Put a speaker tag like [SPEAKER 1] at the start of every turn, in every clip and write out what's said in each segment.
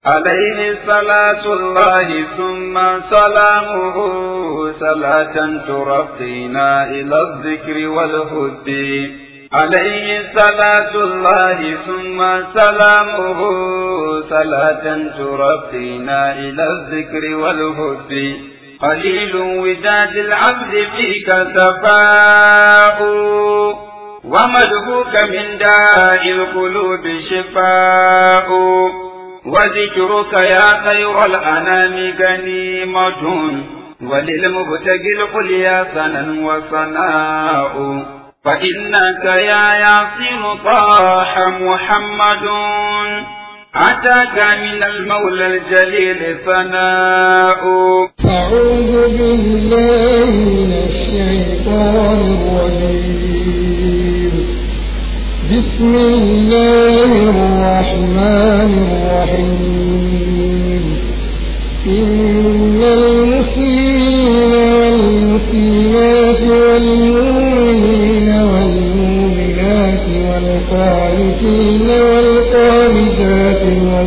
[SPEAKER 1] عليه صلاة الله ثم سلامه صلاة ترقينا إلى الذكر والهدي عليه صلاة الله ثم سلامه صلاة ترقينا إلى الذكر والهدي قليل وداد العبد فيك سفاء ومدهوك من داء القلوب شفاء وذكرك يا خير الأنام غنيمة وللمبتغي العليا ثنا وثناء فإنك يا ياسين طه محمد أتاك من المولى الجليل ثناء.
[SPEAKER 2] أعوذ بالله من الشيطان الرجيم. بسم الله الرحمن الرحيم. إن المسلمين والمسلمات والمؤمنين والمؤمنات والقانتين والقانتات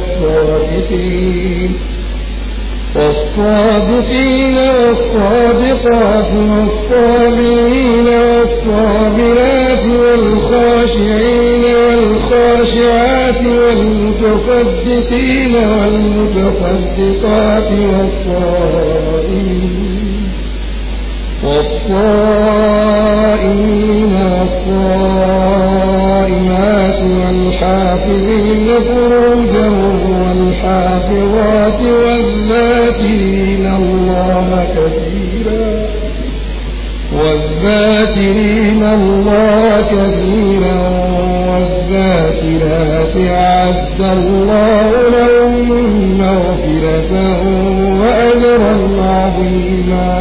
[SPEAKER 2] والصادقين والصادقات والصابرين والصابرات والخاشعين والخاشعات والمتصدقين والمتصدقات والصائمين والصائمات والحافظين فروجهم والحافظات والذاكرين الله كثيرا والذاكرات أعد الله لهم مغفرة وأجرا عظيما.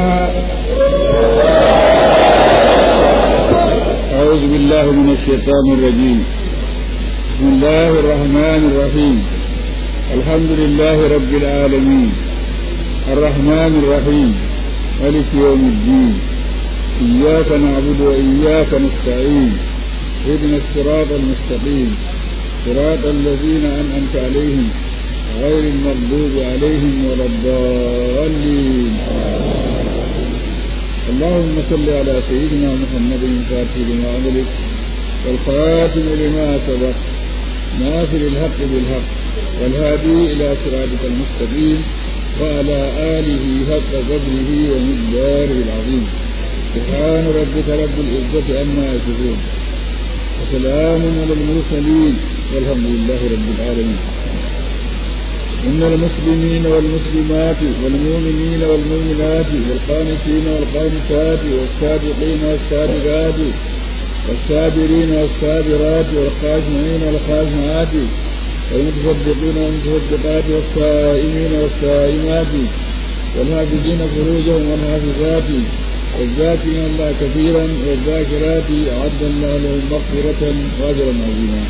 [SPEAKER 3] أعوذ بالله من الشيطان الرجيم. بسم الله الرحمن الرحيم. الحمد لله رب العالمين الرحمن الرحيم مالك يوم الدين. إياك نعبد وإياك نستعين. اهدنا الصراط المستقيم صراط الذين أنعمت عليهم غير المغضوب عليهم ولا الضالين. اللهم صل على سيدنا محمد الفاتح لما أغلق والخاتم لما سبق ناصر الحق بالحق والهادي إلى صراطك المستقيم وعلى آله حق قدره ومقداره العظيم. سبحان ربك رب العزة عما يصفون وسلام على المرسلين والحمد لله رب العالمين. إن المسلمين والمسلمات والمؤمنين والمؤمنات والقانتين والقانتات والصادقين والصادقات والصابرين والصابرات والخاشعين والخاشعات والمتصدقين والمتصدقات والصائمين والصائمات والحافظين فروجهم والحافظات والذاكرين الله كثيرا والذاكرات أعد الله لهم مغفرة وأجرا عظيما.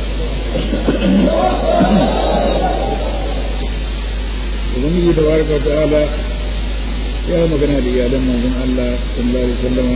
[SPEAKER 3] Ubangiji tabaraka wa ta'ala ya yi magana da iyalan manzon Allah sallallahu alaihi wasallam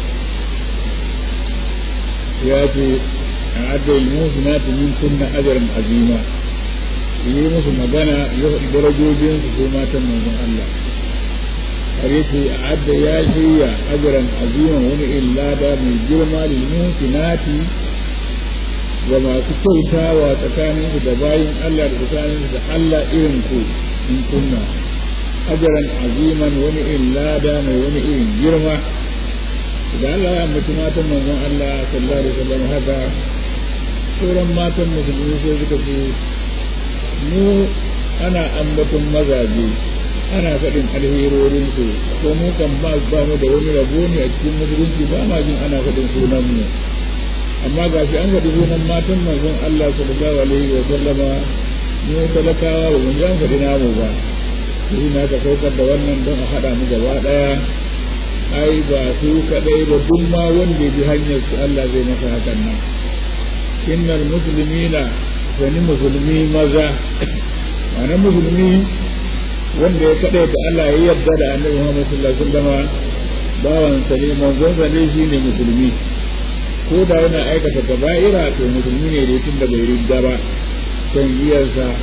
[SPEAKER 3] ya ce a'adda al-muhsinat min kunna ajran azima. Yi musu magana ya faɗi darajojin su ko matan manzon Allah har yace a'adda ya shirya ajran azima wani illada mai girma lil muhsinati ga masu kyautawa tsakaninsu da bayin Allah da tsakaninsu da Allah irin ku in kunna ajaran aziman wani irin lada mai wani irin girma. da Allah ya mutu matan manzon Allah sallallahu alaihi wasallam haka sauran matan musulmi sai suka ce mu ana ambaton mazaje ana faɗin alherorin su ko mu kan ba mu da wani rabo ne a cikin musulunci ba ma jin ana faɗin sunan mu amma ga shi an faɗi sunan matan manzon Allah sallallahu alaihi wasallama mu talakawa ba mun jan faɗi namu ba shi na ka saukar da wannan don a haɗa mu gaba ɗaya. Ai ba su kaɗai ba duk ma wanda bi hanyar su Allah zai masa hakan nan. Innal muslimina wani musulmi maza ma'ana musulmi wanda ya kaɗai ta Allah ya yarda da Annabi Muhammad sallallahu alaihi wasallam bawan sa ne manzon sa ne shine musulmi ko da yana aikata kaba'ira to musulmi ne da tun da bai ridda ba san giyarsa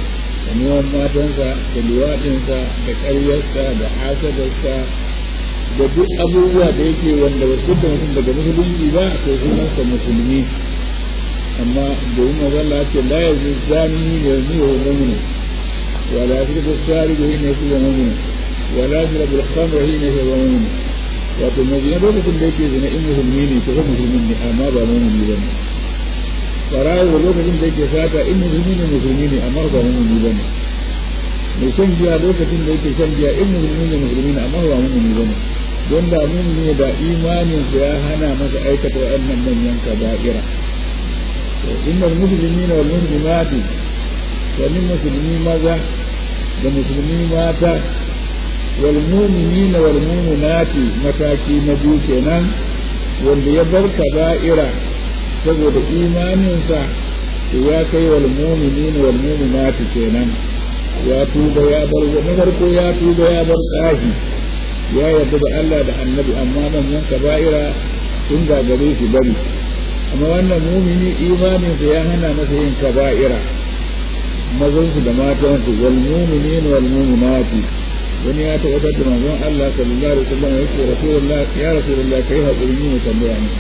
[SPEAKER 3] da neman matansa da liwaɗinsa da ƙaryarsa da hasadarsa da duk abubuwa da yake wanda ba su da mutum daga musulunci ba to sunansa musulmi amma domin mazalla ce la yanzu zani ne yanzu ya mu'minu wa la yashrabu as-sariqu hina yashrabu mu'minu wa la yashrabu al-khamra hina yashrabu mu'minu wato mazina lokacin da yake zina in musulmi ne to musulmi ne amma ba mu'mini ba ne farawo lokacin da yake sata in musulmi ne amma ba mu'mini ba ne mai shan giya lokacin da yake shan giya in musulmi ne amma ba mu'mini ba ne don da mu'mini da imanin sa ya hana masa aikata wannan manyan kaba'ira innal muslimina wal muslimati wa min muslimi maza da musulmi mata wal mu'minina wal mu'minati mataki na biyu kenan wanda ya bar kaba'ira saboda imaninsa ya kai wal mu'minina wal mu'minati kenan ya tuba ya bar na farko ya tuba ya bar tsahi ya yarda da Allah da annabi amma manyan kaba'ira sun gagare shi bari amma wannan mu'mini imaninsa ya hana masa yin kaba'ira mazansu da matansu wal mu'minina wal mu'minati wani ya taɓa da manzon Allah sallallahu alaihi wasallam yake rasulullah ya rasulullah kai hakuri ne tambaya ne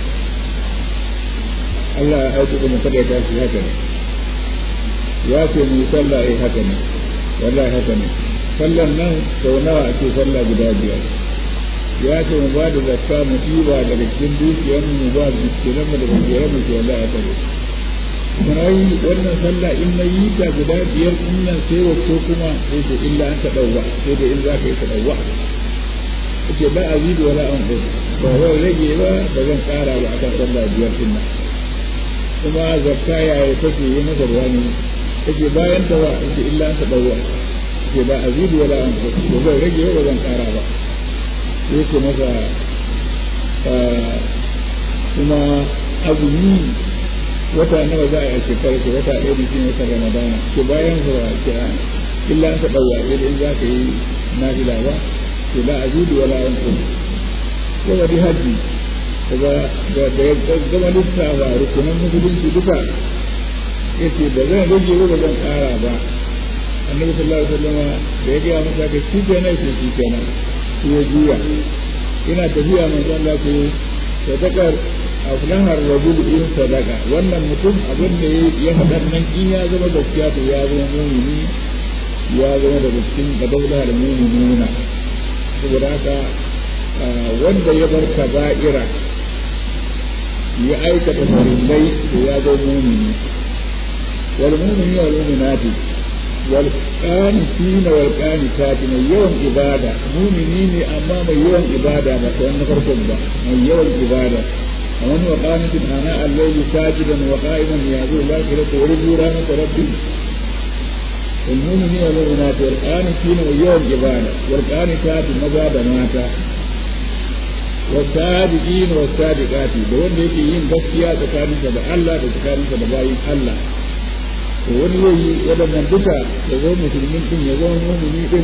[SPEAKER 3] Allah ya aiko mu kada ta shi haka ne ya ce mu sallah haka ne wallahi haka ne sallan nan sau nawa ake sallah guda biyar ya ce mu ba da zakka mu ɗiba daga cikin dukiyar mu ba da cikin mu da biyar mu ce wallahi haka ne sai wannan sallah in na yi ta guda biyar in nan sai wato kuma sai da illa an ta dauwa sai da in za ka yi ta dauwa ce ba azidu wala an ba wai rage ba ba zan kara ba akan sallah biyar din nan kuma zakka ya yi take yi masa wani take bayan ta wa ce illa an ta dauwa ce ba azidu wala an ba zan rage ba zan kara ba sai ce masa kuma azumi wata nawa za a yi shekarar shi wata ɗaya da shi wata ramadana ke bayan zuwa kira illa an taɓa yaƙi da in za ka yi nafila ba ke la azudu wala an kuma ko wani hajji da ya gama lissafa rukunan musulunci duka ya ce ba zan rage ba zan ƙara ba annabi sallallahu alaihi wasallam da ya gaya masa ka shi kenan shi kenan shi ya juya ina tafiya manzo Allah ce sadaqar aflahar rajul in sadaka wannan mutum abin da ya faɗa nan in ya zama gaskiya to ya zama mu'mini ya zama da cikin daula da mu'minuna saboda haka wanda ya bar kaba'ira ya aikata farillai to ya zama mu'mini wal mu'mini wal mu'minati wal qanitina wal qanitati mai yawan ibada mu'mini ne amma mai yawan ibada ba ta wannan farkon ba mai yawan ibada ومن وقامت آناء الليل ساجدا وقائما يعبد الآخرة ويرجو رحمة ربه والمؤمنين والمؤمنات والقانتين واليوم عبادة والقانتات مزاد ماتا والصادقين والصادقات دون يكي ين gaskiya tsakaninsa da Allah da tsakaninsa da bayin Allah to wani yayi wadannan duka ya zo musulmin din ya zo mu'mini din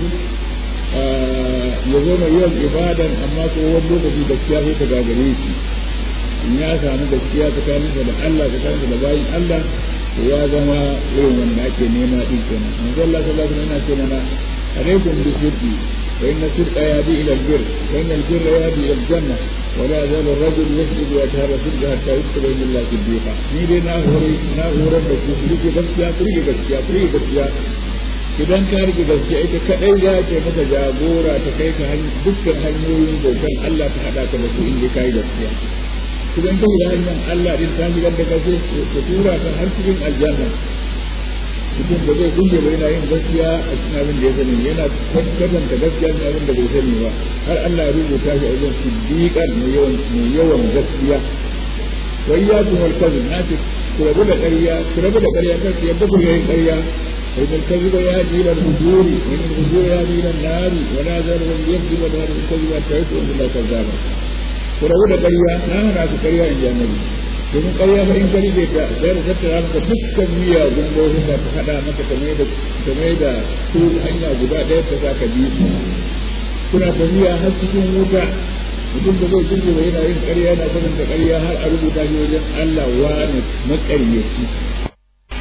[SPEAKER 3] ya zo mai yawan ibadan amma ko wani lokaci gaskiya sai ta gagare shi in ya samu gaskiya tsakaninsa da Allah tsakaninsa da bayin Allah ya zama irin wanda ake nema din kenan manzo Allah sallallahu alaihi wasallam yana ce mana alaikum bi sirri fa inna sirra yahdi ila al-birr wa inna al-birra yahdi ila al-janna wa la yazalu ar-rajul yasbiqu wa yatahara sirra hatta yusbiqa billahi siddiqa ni dai na horar da ku rike gaskiya ku rike gaskiya idan ka rike gaskiya ita kadai za ta maka jagora ta kai ka dukkan hanyoyin bautan Allah ta hada ka da su inda kai gaskiya idan ka da hanyar Allah din ta gidan da kace ka tura ka har cikin aljanna mutum da zai kunje bai na yin gaskiya a cikin abin da ya sani yana kwatanta gaskiya da abin da bai sani ba har Allah ya rubuta shi a wajen siddiqan mai yawan gaskiya wa iyyakum wal kadhib nace ku rabu da ƙarya kar ku yadda ku yin ƙarya وإن الكذب يهدي إلى الفجور وإن الفجور يهدي إلى النار ولا زال من يكذب ولا الكذب حتى يكون إلا كذابا ورود قرية نهر قرية إن جانبي domin ƙarya fa in kari bai ta sai da tattara maka dukkan miya gungohin da ta hada maka game da su hanya guda ɗaya ta za ka bi kuna tafiya har cikin wuta mutum da zai jirge wa yana yin ƙarya yana sanin da ƙarya har a rubuta shi wajen Allah wani maƙaryaci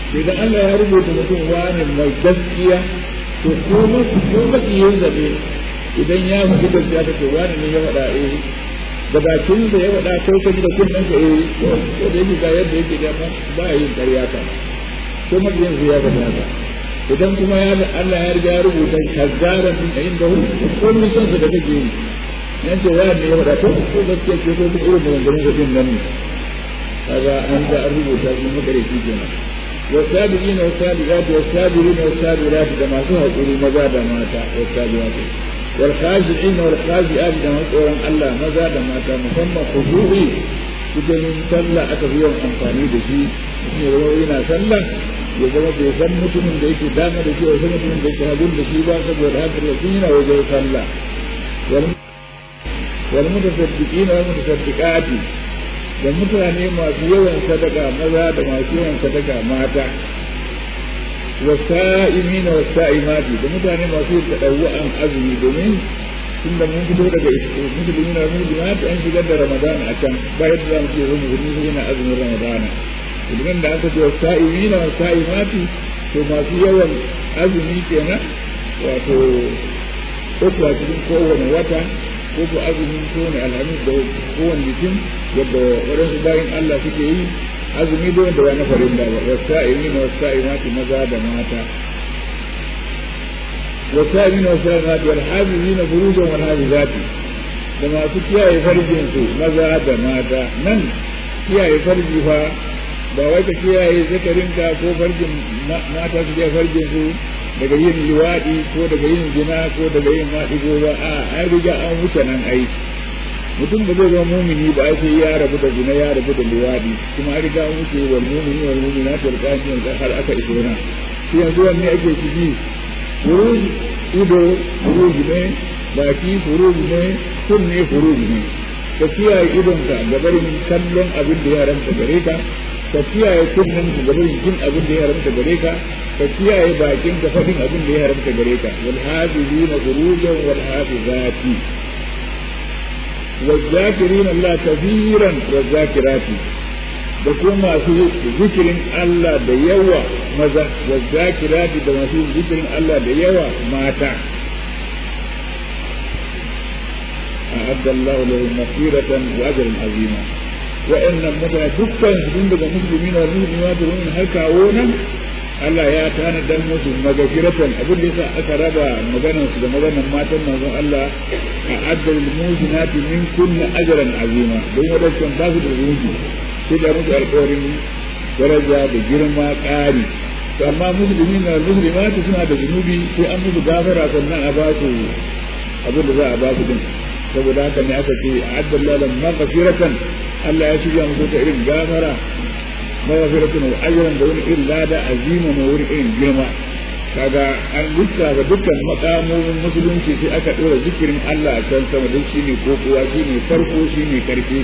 [SPEAKER 3] idan Allah ya rubuta mutum wani mai gaskiya to ko makiyin zabe idan ya mutu gaskiya ta ce wani ne ya faɗa da bakin da ya faɗa kai ka ji da kunnen ka ko da yake ga yadda yake da ba yin ƙarya ka ko makiyin ya faɗa haka idan kuma Allah ya riga ya rubuta kazzaran din da inda ko mun san da kake yi nan ce wani ne ya faɗa to ko gaskiya ce ko duk irin maganganun da din nan ne kaga an da an rubuta shi makare shi kenan والسابقين والسابقات والصابرين والصابرات كما سهقوا مزا دماتا والسابقات والخاشعين والخاشعات كما سهقوا الله مزا دماتا مسمى خشوعي cikin sallah aka fi yawan amfani da shi ne zama yana sallah ya zama bai san mutumin da yake dama da shi ya san mutumin da yake hagun da shi ba saboda haka da sun yana wajen sallah wal mutasaddiqina wal mutasaddiqati da mutane masu yawan sadaka maza da masu yawan sadaka mata wasa'imina wasa'imati da mutane masu yin tadawwa'an azumi domin tunda mun fito daga musulmi na musulmati an shigar da ramadana a can ba yadda za mu ce zama musulmi yana azumin ramadana idan da aka ce wasa'imina wasa'imati to masu yawan azumi kenan wato uku a cikin kowane wata ko ko azumin kowane alhamis da kowane litin yadda waɗansu bayan Allah suke yi azumi da wanda ba na farin da ba wasa'imi na wasa'imati maza da mata wasa'imi na wasa'imati wal hafizi na furujan wal hafizati da masu kiyaye farjin su maza da mata nan kiyaye farji fa ba wai ka kiyaye zakarinka ko farjin mata su kiyaye farjin su daga yin liwaɗi ko daga yin zina ko daga yin maɗigo ba a an riga an wuce nan ai mutum ba zai zama mumini ba sai ya rabu da zina ya rabu da liwaɗi kuma an riga an wuce wal mumini wal mumina ta riga an har aka iso na shi yanzu wanne ake ciki furuj ido furuj ne baki furuj ne kunne furuj ne ka kiyaye idonka gabarin kallon abin da ya haramta gare ka ka kiyaye kunnen ka gabarin jin abin da ya haramta gare ka ka kiyaye bakin ka faɗin abin da ya haramta gare ka wal hafizina furujan wal hafizati wal zakirina Allah kafiran wal zakirati da kuma masu zikirin Allah da yawa maza wal zakirati da masu zikirin Allah da yawa mata a'adda Allah lahum maghfiratan wa ajran azima wa'annan mutane dukkan sun daga musulmi na musulma da wani har kawo nan Allah ya tanadar musu magafiratan abin da yasa aka raba maganar su da maganar matan manzon Allah a addal musinati min kulli ajran azima don wadannan ba su da zunubi sai da musu alƙawarin daraja da girma ƙari to amma musulmi na musulmati suna da zunubi sai an musu gafara sannan a ba su abin da za a ba su din saboda haka ne aka ce a addal lahum magfiratan Allah ya shirya musu ta irin gafara maghfiratun wa ajran da wani irin lada azima na wani irin girma kaga an lissafa dukkan makamomin musulunci sai aka dora zikirin Allah a can sama don shine ko kuwa shine farko shine karfi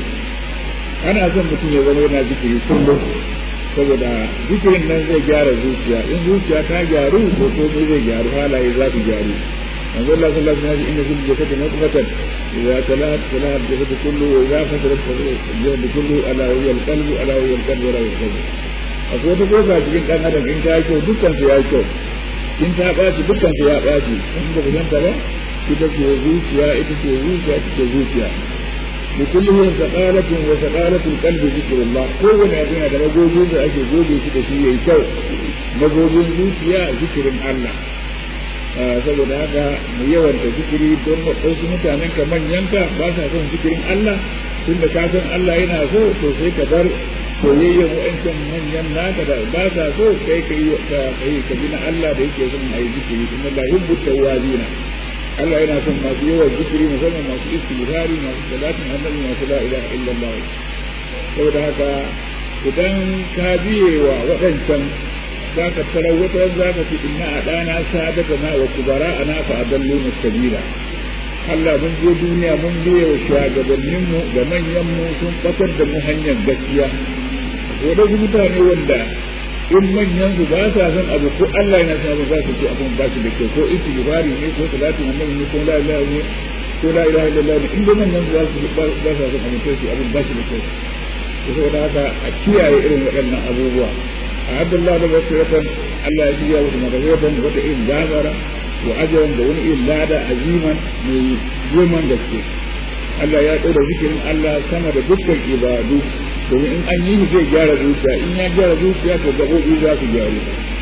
[SPEAKER 3] ana son mutum ya zama yana zikiri kullum saboda zikirin nan zai gyara zuciya in zuciya ta gyaru ko komai zai gyaru halaye za su gyaru manzo Allah sallallahu alaihi wasallam inna kullu jasadin mutmatan idza talat talat jasad kullu wa idza fasadat jasad kullu ala huwa al-qalbu ala huwa al-qalbu ala huwa al-qalbu akwai wata kofa cikin dan adam in ta yi kyau dukkan su ya kyau in ta ɓaci dukkan su ya ɓaci in ba ku ta ba ita ce zuciya ita ce zuciya ita ce zuciya لكله سقالة وسقالة القلب ذكر الله كل أبنى هذا مجوزين أجي جوزي كده شيء يكو مجوزين زوجيا ذكر الله saboda haka mu yawanta zikiri don wasu mutanen ka manyanka ba sa son zikirin Allah tun da ka san Allah yana so to sai ka bar soyayyen wa'ancan manyan naka da ba sa so kai ka bi na Allah da yake son a yi zikiri inna la yuhibbu tawwabina Allah yana son masu yawan zikiri musamman masu istighfari masu salatin annabi masu la ilaha illallah saboda haka idan ka biye wa waɗancan za ka tarar wata za ka fi inna a ɗana sadaka na wa kubara a na fa adallu mustabila Allah mun je duniya mun biye wa shugabanninmu da manyanmu sun ɓatar da mu hanyar gaskiya waɗansu mutane wanda in manyan su ba sa son abu ko Allah yana son abu za su ce abun ba shi da kyau ko istighfari ne ko salatin annabi ne ko la ilaha ne ko la ilaha illallah ne in da manyan su ba sa son abu sai abun ba shi da kyau saboda haka a kiyaye irin waɗannan abubuwa Abdullah da basiratan Allah ya jiya wa magazatan wata irin gafara wa ajran da wani irin lada aziman mai girman gaske Allah ya ɗora zikirin Allah sama da dukkan ibadu domin in an yi zai gyara zuciya in ya gyara zuciya to gaɓoɓi za su gyaru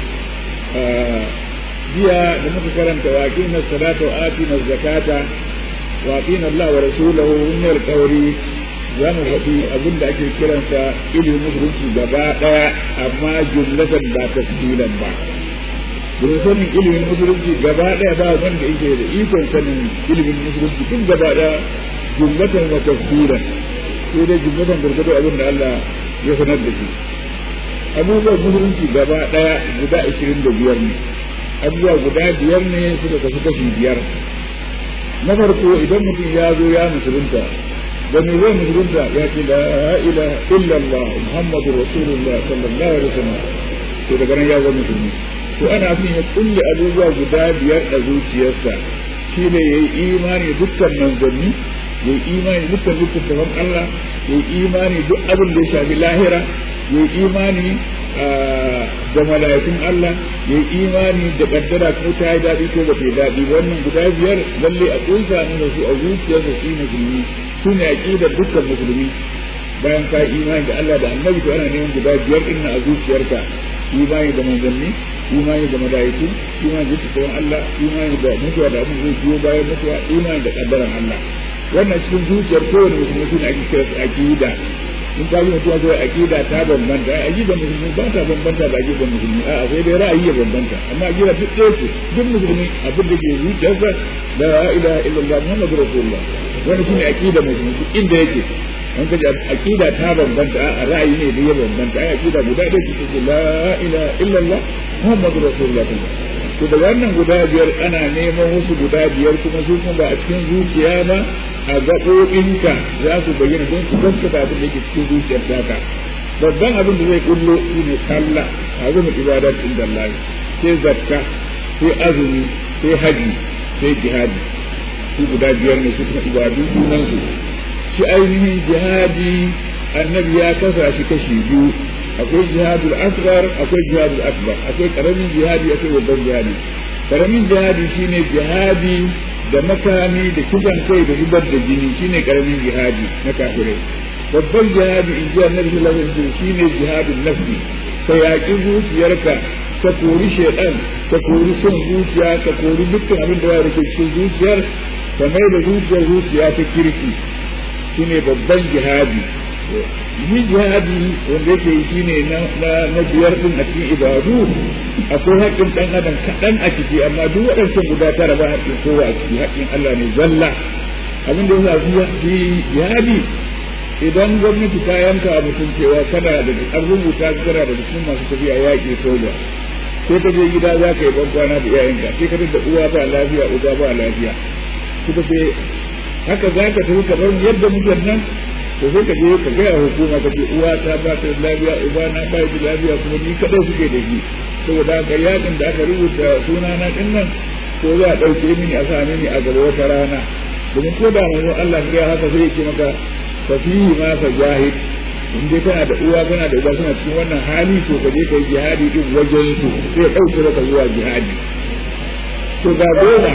[SPEAKER 3] jiya da muka karanta wa aqina salata wa atina zakata wa atina Allah wa rasulahu min alqawli za mu faɗi abin da ake kiransa ilimin musulunci gaba ɗaya amma jumlatan ba tafsilan ba domin sanin ilimin musulunci gaba ɗaya ba wanda yake da ikon sanin ilimin musulunci tun gaba ɗaya jumlatan wa tafsilan sai dai jumlatan gurgudu abin da Allah ya sanar da shi abubuwan musulunci gaba ɗaya guda 25 ne abubuwa guda 5 ne suka kasu kashi 5 na farko idan mutum ya zo ya musulunta da mai zai musulunta ya ce la ilaha illallah muhammadu rasulullah sallallahu alaihi wasallam to daga nan ya zama musulmi to ana son ya kulle abubuwa guda 5 a zuciyarsa shi ne ya yi imani dukkan manzanni ya yi imani dukkan littattafan Allah ya yi imani duk abin da ya shafi lahira ya yi imani da mala'ikun Allah ya yi imani da kaddara ko ta yi daɗi ko ba ta yi daɗi wannan guda 5 lalle a kunsa nuna su a zuciyarsa shi musulmi su ne aqidar dukkan musulmi bayan ka imani da Allah da annabi to ana neman guda 5 din a zuciyarka imani da manzanni imani da malaiku imani da tsoron Allah imani da mutuwa da abin zai biyo bayan mutuwa imani da kaddaran Allah wannan cikin zuciyar kowane musulmi su ne ake kira aqida in ka yi mutuwa zuwa aqida ta bambanta aqidar musulmi ba ta bambanta da aqidar musulmi a'a sai dai ra'ayi ya bambanta amma aqida duk ɗaya ce duk musulmi abin da ke zuciyarsa la ilaha illallah muhammadur rasulullah wani shine aqida musulmi inda yake an kaji aqida ta bambanta a ra'ayi ne da ya bambanta ai aqida guda da ce la ilaha illallah muhammadur rasulullah to da wannan guda 5 ana neman wasu guda 5 kuma su kuma ba a cikin zuciya ba a gaɓoɓinka za su bayyana don su gaskata abin da yake cikin zuciyar taka babban abin da zai kullo shine sallah azumi ibadat inda Allah sai zakka sai azumi sai haji sai jihadi su guda 5 ne su kuma ibadu sunan su shi ainihin jihadi annabi ya kasa shi kashi 2 akwai jihadul asghar akwai jihadul akbar akwai karamin jihadi akwai babban jihadi karamin jihadi shine jihadi da makami da kisan kai da zubar da jini shine karamin jihadi na kafirai babban jihadi in ji annabi sallallahu alaihi wasallam shine jihadul nafsi ka yaƙi zuciyarka ka kori shaidan ka kori son zuciya ka kori dukkan abin da ya rike cikin zuciyar ka mai da zuciya ta kirki shine babban jihadi yi jihadi wanda yake yi shine na 5 din a cikin ibadu akwai haƙƙin ɗan adam kaɗan a ciki amma duk waɗancan guda 9 ba haƙƙin kowa a ciki haƙƙin Allah ne zalla abin da ya fi jihadi idan gwamnati ta yanka a mutum cewa kana da an rubuta kana da cikin masu tafiya yaƙi soja sai ka je gida za ka yi bankwana da iyayenka sai ka da uwa ba lafiya uba ba lafiya suka ce haka za ka tafi kamar yadda muke nan to sai ka je ka gaya hukuma ka ce uwa ta ba ta lafiya uba na ba ta lafiya kuma ni kadai suke da shi saboda haka yakin da aka rubuta sunana din nan ko za a ɗauke mini a sa mini a gaba wata rana domin ko da manzon Allah ya haka sai ya ce maka fa fihi ma fa jahid in dai kana da uwa kana da uba suna cikin wannan hali to ka je kai jihadi din wajen su sai ɗauke maka zuwa jihadi to ga goma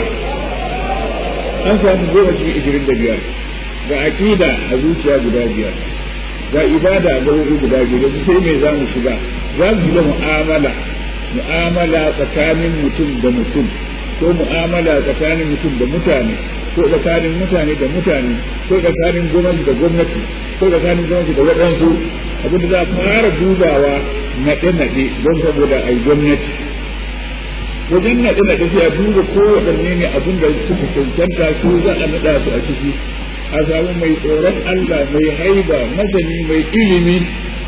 [SPEAKER 3] an samu goma cikin 25 ga aqida a zuciya guda 5 ga ibada a gaɓoɓi guda 5 sai me za mu shiga za mu shiga mu'amala tsakanin mutum da mutum ko mu'amala tsakanin mutum da mutane ko tsakanin mutane da mutane ko tsakanin gwamnati da gwamnati ko tsakanin gwamnati da waɗansu abin da za a fara dubawa naɗe-naɗe don saboda a yi gwamnati wajen naɗe-naɗe sai a duba ko waɗanne ne abin da suka cancanta su za a naɗa su a ciki a samu mai tsoron Allah mai haiba masani mai ilimi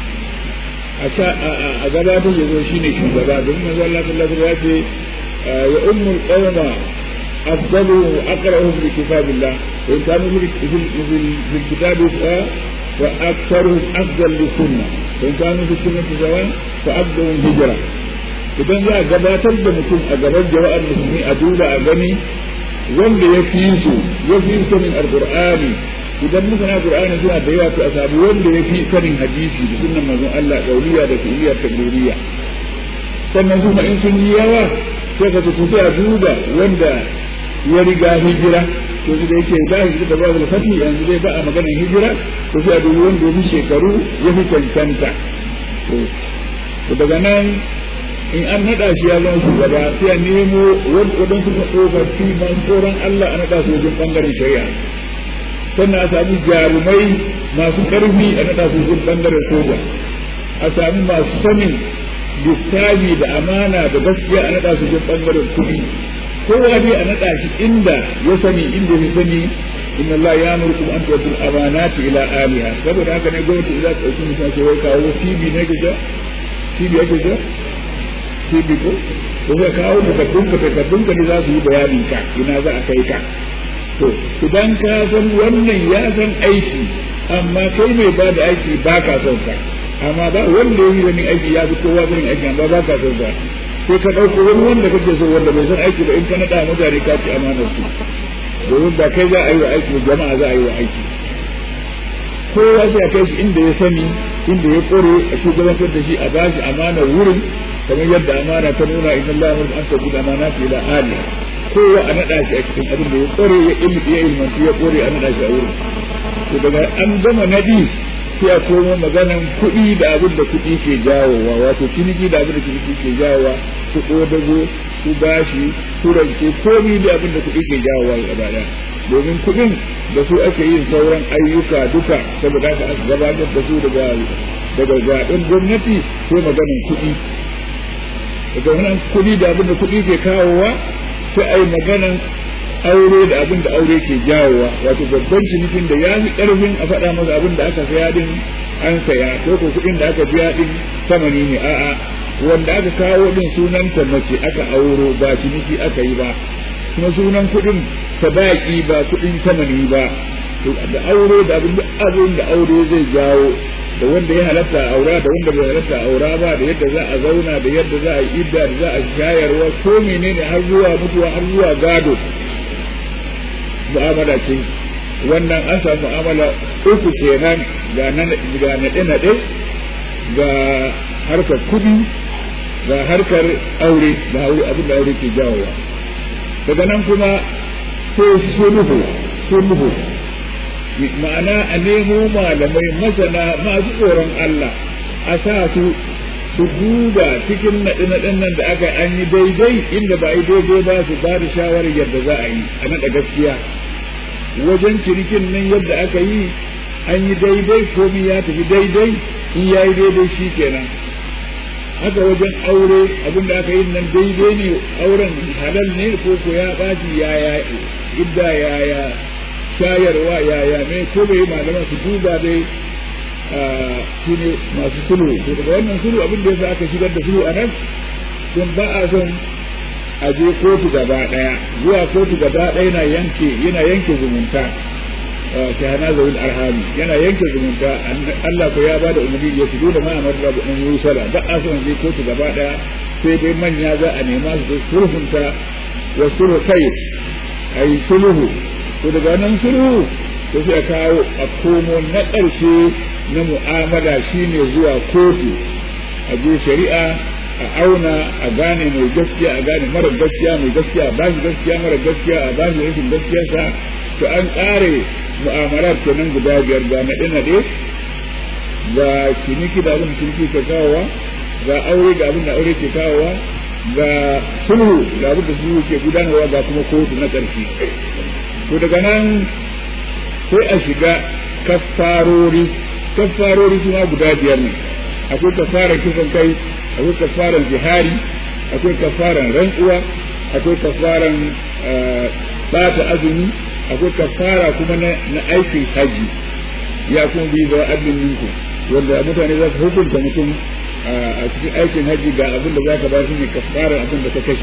[SPEAKER 3] a gabatar da zo shine shugaba domin manzo Allah sallallahu alaihi wasallam ya ce ya ummul qawma afdalu wa aqra'uhum bi kitabillah wa in kanu bil kitabi fa aktharuhum afdal li sunnah wa in kanu fi sunnati sawa fa afdaluhum hijra idan za a gabatar da mutum a gaban jama'ar musulmi a duba a gani wanda ya fi su sanin alqur'ani idan masana qur'ani suna da yawa to a samu wanda ya fi sanin hadisi da sunnan manzon Allah kauliya da fi'liya tabririya sannan kuma in sun yi yawa sai ka tafi a duba wanda ya riga hijira to da yake ba shi da babu fati yanzu dai ba a maganar hijira to sai a duba wanda ya fi shekaru ya fi cancanta to daga nan in an naɗa shi ya zama shugaba sai a nemo waɗansu tsofaffi masu tsoron Allah a naɗa su wajen ɓangaren shari'a sannan a sami jarumai masu ƙarfi a naɗa su wajen ɓangaren soja a sami masu sanin lissafi da amana da gaskiya a naɗa su wajen ɓangaren kuɗi kowa dai a naɗa shi inda ya sani inda ya sani inna Allah ya murkum an tu'tul amanati ila aliha saboda haka ne gwamnati za ta ɗauki mutum sai wai kawo TV ne ga TV ake ga TV ko ko ka kawo takardun ka ne za su yi bayanin ka ina za a kai ka to idan ka san wannan ya san aiki amma kai mai ba da aiki ba ka son ka amma ba wanda ya yi wani aiki ya fi kowa wani aiki amma ba ka son ka sai ka ɗauko wani wanda kake so wanda bai san aiki ba in ka naɗa mutane ka ci amanar su domin ba kai za a yi wa aiki ba jama'a za a yi wa aiki kowa sai a kai shi inda ya sani inda ya ƙore a shugabantar da shi a ba shi amanar wurin kamar yadda amana ta nuna inna Allah ya an tabu amanati ila ali kowa a naɗa shi a cikin abin da ya ƙore ya ilmantu ya ƙore a naɗa shi a wurin to daga an gama naɗi sai a komo maganan kuɗi da abin da kuɗi ke jawowa wato ciniki da abin da ciniki ke jawowa su ƙodago su bashi su rance komi da abin da kuɗi ke jawowa gaba ɗaya domin kuɗin da su ake yin sauran ayyuka duka saboda haka aka gabatar da su daga zaɓen gwamnati sai maganan kuɗi daga wannan kuɗi da abin da kuɗi ke kawowa sai a yi maganan aure da abin da aure ke jawowa wato babban cinikin da ya fi ƙarfin a faɗa masa abin da aka saya din an saya ko ko kuɗin da aka biya din samani ne a'a wanda aka kawo din sunanta mace aka auro ba ciniki aka yi ba kuma sunan kuɗin sadaki ba kuɗin samani ba da aure da abin da aure zai jawo da wanda ya halatta aura da wanda bai halatta aura ba da yadda za a zauna da yadda za a yi idda da za a shayarwa ko menene har zuwa mutuwa har zuwa gado mu'amala ce wannan an samu mu'amala uku kenan ga naɗe-naɗe ga harkar kuɗi ga harkar aure da abin da aure ke jawowa daga nan kuma sai sulhu ma'ana a nemo malamai masana masu tsoron Allah a sa su duba cikin naɗe-naɗen nan da aka an yi daidai inda ba yi daidai ba su ba da shawarar yadda za a yi a naɗa gaskiya wajen cinikin nan yadda aka yi an yi daidai komi ya tafi daidai in ya yi daidai shi kenan haka wajen aure abin da aka yi nan daidai ne auren halal ne ko ko ya ɓaci yaya idda yaya shayarwa yaya ne ko bai malama su duba dai shi ne masu sulhu to daga wannan sulhu abin da yasa aka shigar da sulhu a nan don ba a son a je kotu gaba daya zuwa kotu gaba daya yana yanke zumunta ta hana zawil arhami yana yanke zumunta Allah ko ya bada umarni ya fito da ma'amar da an rusala ba a son je kotu gaba daya sai dai manya za a nema su sulhunta wa sulhu kai ai sulhu to daga nan sulhu to sai a kawo a komo na ƙarshe na mu'amala shine zuwa kotu a je shari'a a auna a gane mai gaskiya a gane mara gaskiya mai gaskiya a bashi gaskiya mara gaskiya a bashi rashin gaskiyarsa to an ƙare mu'amalar kenan guda biyar ga naɗe-naɗe ga ciniki da abin da ciniki ke kawowa ga aure da abin da aure ke kawowa ga sulhu da abin da sulhu ke gudanarwa ga kuma kotu na ƙarshe to daga nan sai a shiga kaffarori suna guda biyar ne akwai kafaran kisan kai akwai kafaran zihari akwai kafaran rantsuwa akwai kafaran bata azumi akwai kafara kuma na aikin haji ya kuma bi da abin ninku wanda mutane za su hukunta mutum a cikin aikin haji ga abin da za ka ba shi ne kafaran abin da ka kashe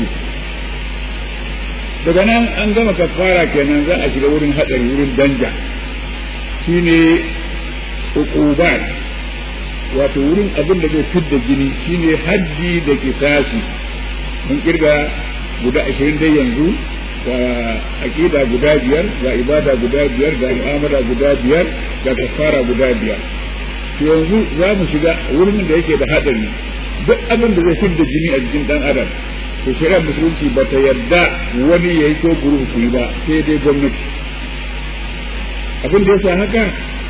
[SPEAKER 3] daga nan an gama kafara kenan za a shiga wurin hadari wurin danja shine uqubat wato wurin abin da zai fidda jini shine haddi da kisasi mun kirga guda 20 dai yanzu ga aqida guda biyar ga ibada guda biyar ga mu'amala guda biyar ga kafara guda biyar yanzu za mu shiga wurin da yake da hadari duk abin da zai fidda jini a jikin dan adam to shari'ar musulunci ba ta yarda wani yayi ko guru su yi ba sai dai gwamnati. Abin da yasa haka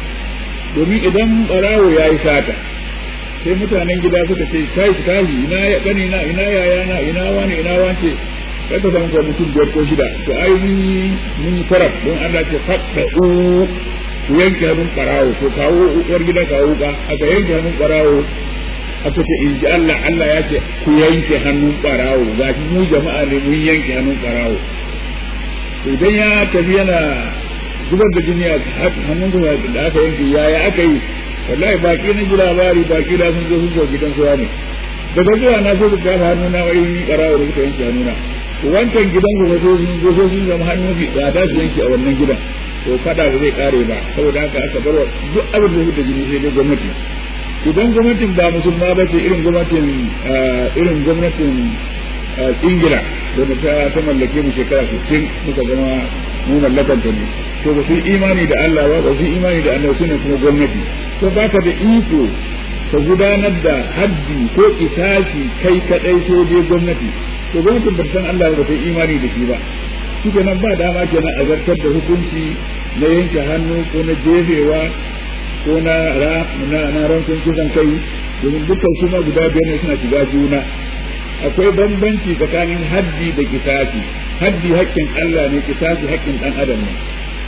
[SPEAKER 3] domin idan barawo ya yi sata sai mutanen gida suka ce tashi ina ya gani na ina yaya na ina wani ina wace kai ka samu mutum 5 ko 6 to ai mun yi farab don Allah ce fadda ku yanke hannun barawo to kawo uwar gida kawo ka aka yanke hannun barawo aka ce in ji Allah ya ce ku yanke hannun barawo ga mu jama'a ne mun yanke hannun barawo to idan ya tafi yana zubar da jini a hannun da aka yanke yaya aka yi wallahi baki na ji labari baki da sun zo gidan suwa ne daga zuwa na so su kafa hannuna wai ni barawo da suka yanke hannuna to wancan gidan ku so sun zama hannu fi da su yanke a wannan gidan to fada ba zai kare ba saboda haka aka bar duk abin da da jini sai dai gwamnati idan gwamnatin ba musulma ba ce irin gwamnatin Ingila wanda ta mallake mu shekara 60 muka zama mu mallakan ta ne to ba su imani da Allah ba su imani da annabi sunan kuma gwamnati to baka da iko ka gudanar da haddi ko kisasi kai kadai sai dai gwamnati to gwamnatin ba san Allah ba ta imani da shi ba shi nan ba dama kenan a zartar da hukunci na yanke hannu ko na jefewa ko na rancen kisan kai domin dukkan su ma guda biyar ne suna shiga juna. Akwai bambanci tsakanin haddi da kisasi. Haddi haƙƙin Allah ne, kisasi haƙƙin ɗan adam ne.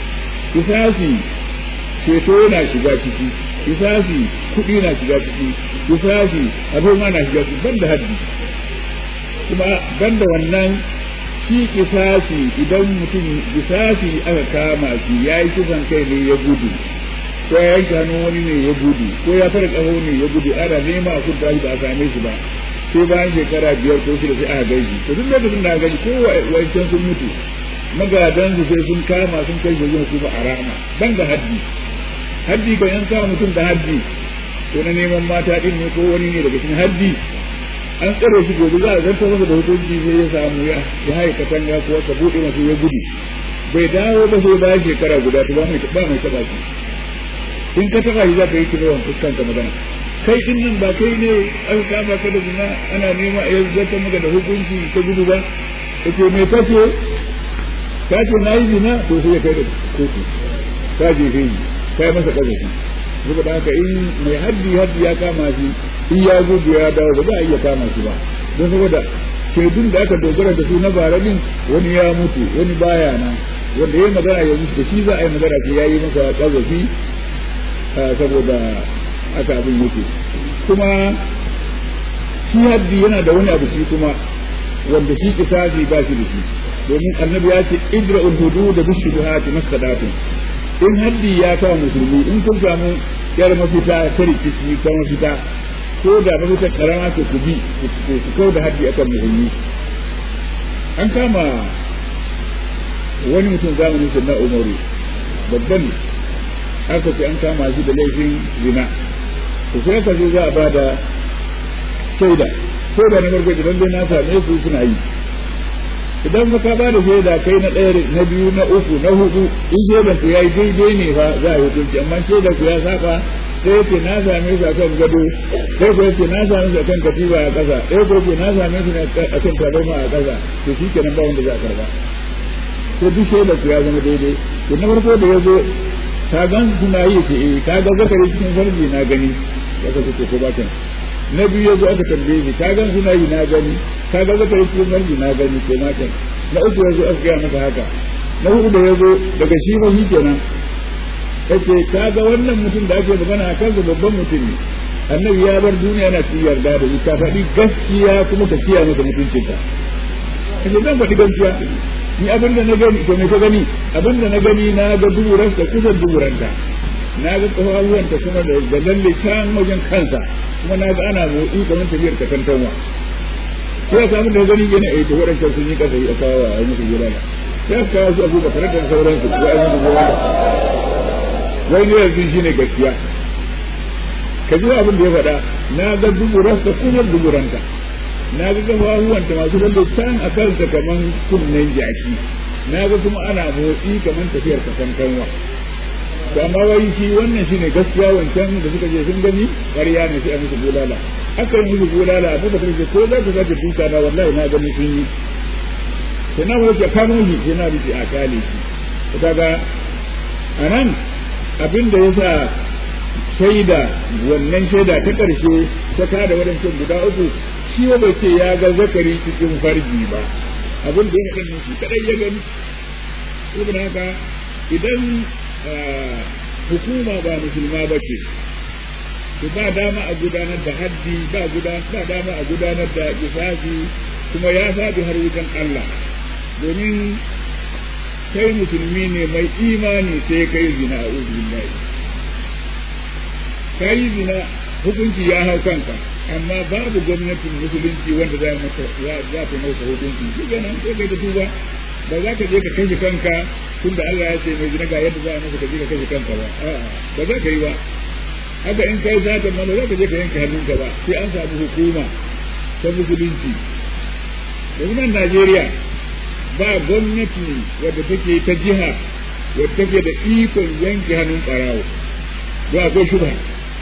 [SPEAKER 3] Kisasi ceto yana shiga ciki, kisasi kuɗi na shiga ciki, kisasi abin ma na shiga ciki banda haddi. Kuma banda wannan shi kisasi idan mutum kisasi aka kama shi ya yi kisan kai ne ya gudu ko ya yanke hannun wani ne ya gudu ko ya fara ƙaho ne ya gudu ana nema a kudda ba a same shi ba sai bayan shekara 5 ko 6 sai aka gaji to duk lokacin da aka gaji ko wancan sun mutu magadan su sai sun kama sun kai shi zuwa su ba a rama ban da haddi kan yan kama mutum da haddi ko na neman mata din ne ko wani ne daga cikin haddi an tsare shi gobe za a zartar masa da hukunci sai ya samu ya haye katanga ko ka buɗe masa ya gudu bai dawo ba sai bayan shekara guda to ba mai taba shi in ka taba shi za ka yi kiran fuskan ka magana kai din nan ba kai ne an kama ka da zina ana nema a yanzu zartar maka da hukunci ka gudu ba kace me kace na yi zina to sai ya kai da kotu ka je kai masa kazafi saboda haka in mai haddi ya kama shi in ya gudu ya dawo ba za a iya kama shi ba don saboda shaidun da aka dogara da su na barabin wani ya mutu wani baya nan wanda ya magana ya mutu da shi za a yi magana ce ya yi masa kazafi saboda aka abin yake kuma shi haddi yana da wani abu shi kuma wanda shi kisasi ba shi da shi domin annabi ya ce idra'ul hudud bi shubuhati masadatun in haddi ya kawo musulmi in kun samu yar mafita ta rikici ta mafita ko da mafita karama ce ku bi ku kawo da haddi akan musulmi an kama wani mutum zamanin sunna umaru babban aka ce an kama shi da laifin zina to sai ka zo za a bada shaida na farko idan dai na same su suna yi idan ka ba da shaida kai na ɗaya na biyu na uku na hudu in shaidan ku yayi daidai ne fa za a yi hukunci amma shaidan ku ya saba sai yake na same su akan gado sai ko yake na same su akan katiba a ƙasa sai ko yake na same su akan tabarma a ƙasa to shi kenan ba wanda za a karba sai duk shaidan ku ya zama daidai to na farko da ya zo ka gan suna yi ce ka ga zakari cikin farji na gani ya ka ce ko ba na biyu ya zo aka tambaye shi ka gan suna yi na gani ka ga zakari cikin farji na gani ko mata na uku ya zo aka gaya masa haka na hudu da ya zo daga shi ba shi kenan yace ka ga wannan mutum da ake magana a kansa babban mutum ne annabi ya bar duniya yana cikin yarda da ita faɗi gaskiya kuma ka kiyaye masa mutuncinka kace zan faɗi gaskiya ni abin da na gani to me ka gani abin da na gani na ga duburan ta kusan duburanta na ga kafafuwan ta kuma da lalle can wajen kansa kuma na ga ana motsi kamar tafiyar ta kantanwa sai ka abin da gani yana to wadannan sun yi kasa a kawo a musu gurana sai ka kawo su abubuwa tare da sauransu ko a musu gurana wai ne yanzu shine gaskiya ka ji abin da ya faɗa na ga duburan ta kuma duburanta na ga gafafuwan ta masu lalle can a kansa kamar kunnen jaki na ga kuma ana motsi kamar tafiyar ta kantanwa to amma wai shi wannan shine gaskiya wancan da suka je sun gani ƙarya ne sai a musu bulala aka yi musu bulala Abu Bakar ce ko za ku sake duka na wallahi na gani sun yi sai na wuce kamo shi sai na rufe a kale shi kaga anan abin da yasa shaida wannan shaida ta karshe ta kada wadancan guda uku shi bai ce ya ga zakari cikin farji ba abin da ya gani shi kadai ya gani ibn haka idan hukuma ba musulma ba ce to ba dama a gudanar da haddi ba dama a gudanar da kisasi kuma ya faɗi har wajen Allah domin kai musulmi ne mai imani sai kai zina a ubillahi kai zina hukunci ya hau kanka amma babu gwamnatin musulunci wanda za ta masa hukunci shi kenan sai kai da tuba ba za ka je ka kashe kanka tunda Allah ya ce mai zina ga yadda za a masa ka je ka kashe kanka ba ba za ka yi ba haka in kai za ka mana za ka je ka yanke hannunka ba sai an samu hukuma ta musulunci yanzu nan Najeriya ba gwamnati wadda take ta jiha wadda take da ikon yanke hannun ɓarawo ba akwai shubha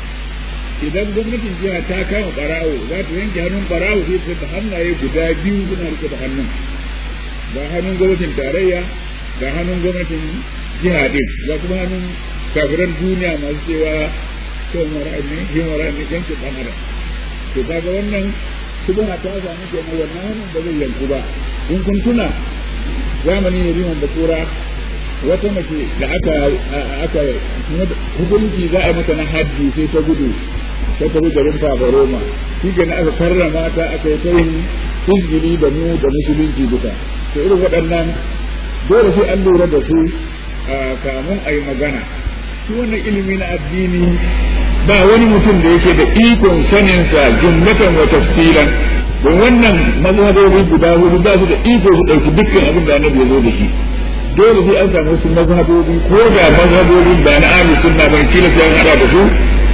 [SPEAKER 3] idan gwamnatin jiha ta kama ɓarawo za ta yanke hannun ɓarawo sai ta da hannaye guda biyu suna rike da hannun ga hannun gwamnatin tarayya ga hannun gwamnatin jiha din ga kuma hannun kafiran duniya masu cewa human rights ne yanke ɗan adam to kaga wannan shubha ta samu kenan wannan hannun ba zai yanku ba in kun tuna zamanin yariman bakura wata mace da aka hukunci za a mata na haddi sai ta gudu ta tafi garin Fabaroma shi ke aka karrama ta aka yi ta yin izgiri da mu da musulunci duka to irin waɗannan dole sai an lura da su kamun a yi magana shi wannan ilimi na addini ba wani mutum da yake da ikon saninsa jumlatan wa tafsilan don wannan mazhabobi guda hudu ba su da iko su ɗauki dukkan abin da annabi ya zo da shi dole sai an samu wasu mazhabobi ko da mazhabobin ba na ahli sunna ban kila sai an hada da su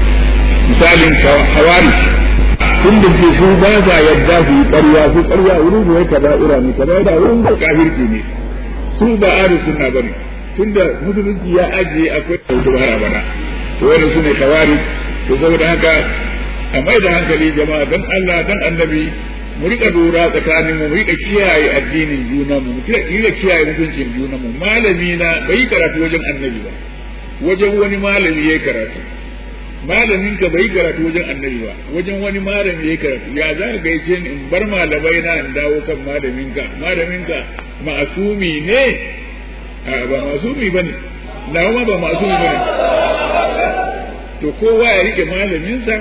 [SPEAKER 3] misalin hawarij tun da ke su ba za yadda su yi ƙarya wurin da ya kaba'ira ne kaba'ira wurin da kafirci ne su ba ahli sunna bane tunda musulunci ya ajiye akwai tawhid bana to wannan sune hawarij to saboda haka a mai da hankali jama'a dan Allah dan annabi mu rika lura tsakanin mu rika kiyaye addinin juna mu rika kiyaye mutuncin juna mu malami na bai karatu wajen annabi ba wajen wani malami yayi karatu malamin ka bai karatu wajen annabi ba wajen wani malami yayi karatu ya za ka gaishe in bar malamai na in dawo kan malamin ka ma'asumi ne ba ma'asumi bane nawa ba ma'asumi bane to kowa ya rike malamin sa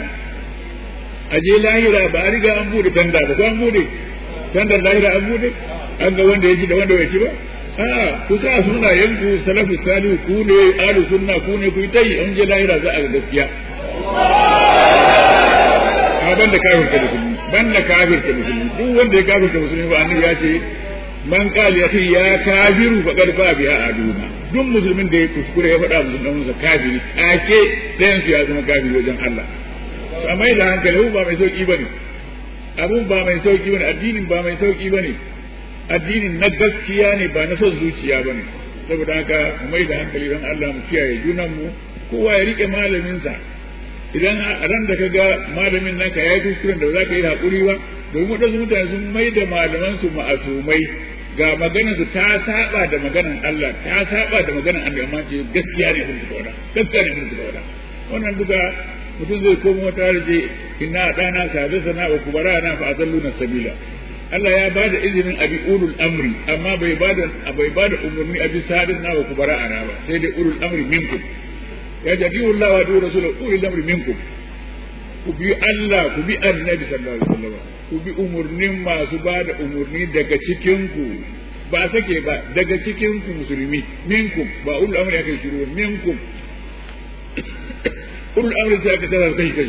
[SPEAKER 3] aje lahira ba a riga an bude tanda ba ko an bude tandar lahira an bude an ga wanda ya ci da wanda bai ci ba ku sa sunayenku salafu salihu ku ne ahlu sunna ku ne ku yi tayi an je lahira za a ga gaskiya banda kafirta musulmi duk wanda ya kafirta musulmi ba annabi ya ce man qala ya kafiru faqad ba biha aduna duk musulmin da ya kuskure ya faɗa musulmin sa kafiri ake dayan su ya zama kafiri wajen Allah amma da hankali ba mai sauki bane abun ba mai sauki bane addinin ba mai sauki bane addinin na gaskiya ne ba na son zuciya bane saboda haka mu mai da hankali dan Allah mu kiyaye junan mu kowa ya rike malamin sa idan a ran da kaga malamin naka yayi kuskuren da za ka yi hakuri ba domin wadansu mutane sun mai da malaman su ma'asumai ga maganar su ta saba da maganar Allah ta saba da maganar Allah amma ce gaskiya ne sun fita wannan duka mutum zai komo wata rage inna dana sadisana wa kubarana fa azalluna sabila Allah ya bada izinin abi ulul amri amma bai bada umurni abi sadisana wa kubarana ba sai dai ulul amri minkum ya jadi Allah wa du rasul ulul amri minkum ku bi Allah ku bi annabi sallallahu alaihi wasallam ku bi umurnin masu bada umurni daga cikin ku ba sake ba daga cikin ku musulmi minkum ba ulul amri ake shiru minkum ulul amri sai aka tsara kai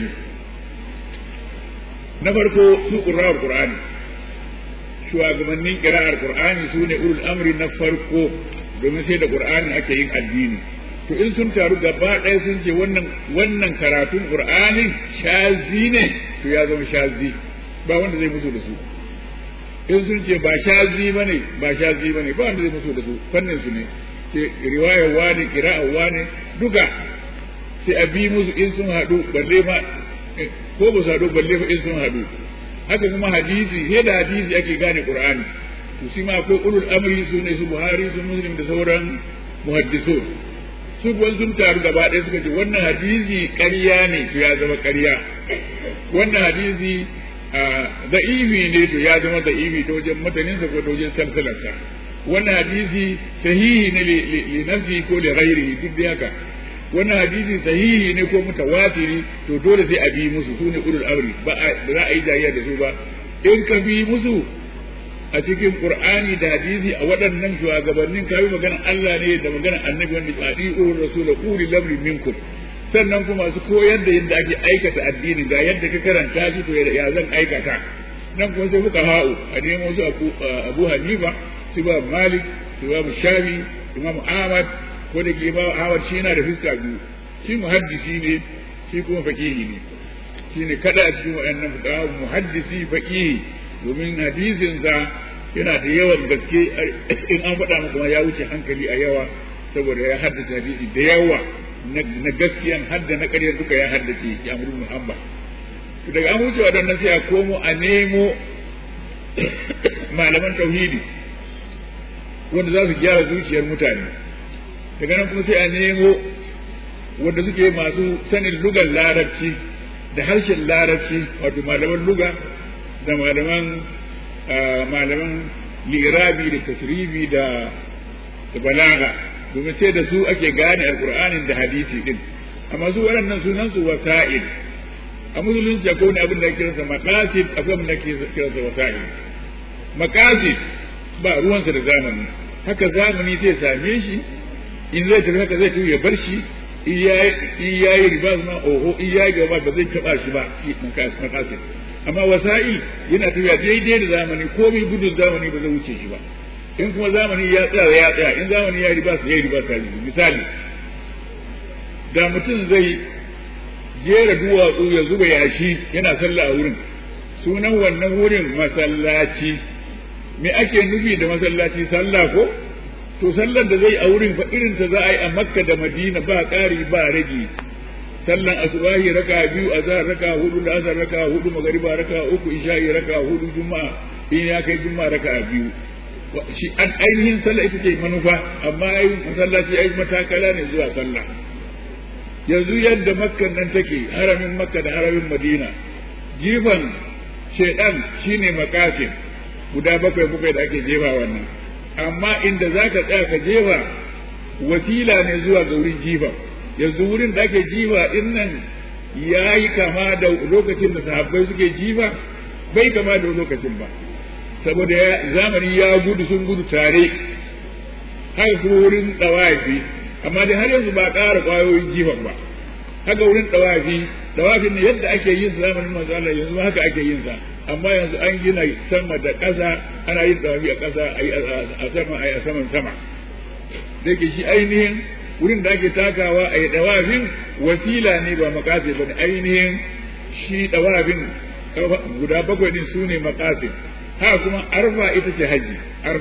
[SPEAKER 3] na farko su qur'an qur'ani shugabannin qira'ar qur'ani su ne ulul amri na farko domin sai da qur'ani ake yin addini to in sun taru gaba ɗaya sun ce wannan karatun qur'ani shazi ne to ya zama shazi ba wanda zai musu da su in sun ce ba shazi bane ba wanda zai musu da su fannin su ne ce riwayar wani qira'ar wani duka sai a bi musu in sun haɗu balle ma ko ba su haɗu balle fa in sun haɗu. Haka kuma hadisi sai da hadisi ake gane Qur'ani. To shi ma akwai ulul amri su ne su Buhari su Muslim da sauran muhaddisun. Su kuwa sun taru gaba ɗaya suka ce wannan hadisi ƙarya ne to ya zama ƙarya. Wannan hadisi da'ifi ne to ya zama da'ifi ta wajen mataninsa ko ta wajen salsalarsa. Wannan hadisi sahihi ne li nafsi ko li ghairihi duk da haka. Wannan hadisi sahihi ne ko mutawatiri to dole sai a bi musu su ne ulul amri ba za a yi jayya da su ba. In ka bi musu a cikin Qur'ani da hadisi a waɗannan shugabannin kayi maganar Allah ne da maganar Annabi wanda qadi'u rasul ulil amri minkum. Sannan kuma su koyar da yadda ake aikata addini ga yadda ka karanta shi to ya zan aikata. Nan kuma sai fuka ha'u a nemo su Abu Hanifa su ba Malik su ba Shafi Imam Ahmad ko da ke Imam Ahmad shi yana da fuska biyu shi muhaddisi ne shi kuma faqihi ne shine kada a cikin waɗannan fuqaha muhaddisi faqihi domin hadisinsa yana da yawan gaske in an faɗa maka ya wuce hankali a yawa saboda ya haddace hadisi da yawa na gaskiyan hadda na ƙaryar duka ya haddace ya amru muhammad to daga an wuce waɗannan sai a komo a nemo malaman tauhidi wanda za su gyara zuciyar mutane daga nan kuma sai a nemo wanda suke masu sanin lugar larabci da harshen larabci wato malaman luga da malaman lirabi da tasribi da balaga domin sai da su ake gane alqur'anin da hadisi din amma su waɗannan sunan su wasa'il a musulunci akwai wani abin da ake kiransa maqasid akwai abin da ake kiransa wasa'il maqasid ba ruwansa da zamani haka zamani zai same shi in zai tafi haka zai tafi ya bar shi in yayi riba ma oho in yayi gaba ba zai taba shi ba maqasid amma wasa'il yana tafiya daidai da zamani komai gudun zamani ba zai wuce shi ba in kuma zamani ya tsaya in zamani ya riba su ya riba ta misali da mutum zai jera duwatsu ya zuba yashi yana sallah a wurin sunan wannan wurin masallaci me ake nufi da masallaci sallah ko to sallar da zai a wurin fa irin ta za a yi a Makka da Madina ba ƙari ba rage sallan asubahi raka biyu azhar raka hudu da asar raka hudu magariba raka uku isha'i raka hudu juma'a in ya kai juma'a raka biyu shi an ainihin sallah ita ce manufa amma ai masallaci ai matakala ne zuwa sallah yanzu yadda makka nan take haramin makka da haramin madina jifan shedan shine makasin guda bakwai da ake jefa wannan amma inda zaka tsaya ka jefa wasila ne zuwa ga wurin jifa yanzu wurin da ake jifa din nan yayi kama da lokacin da sahabbai suke jifa bai kama da lokacin ba saboda zamani ya gudu sun gudu tare haka kuma wurin dawafi amma dai har yanzu ba ƙara ƙwayoyin jifan ba haka wurin dawafin ne yadda ake yin zamanin manzo Allah yanzu haka ake yin sa amma yanzu an gina sama da ƙasa ana yin dawafi a ƙasa a sama a saman sama da ke shi ainihin wurin da ake takawa a yi dawafin wasila ne ba makasi ba ne ainihin shi dawafin guda bakwai din su ne makasi haka kuma arfa ita ce haji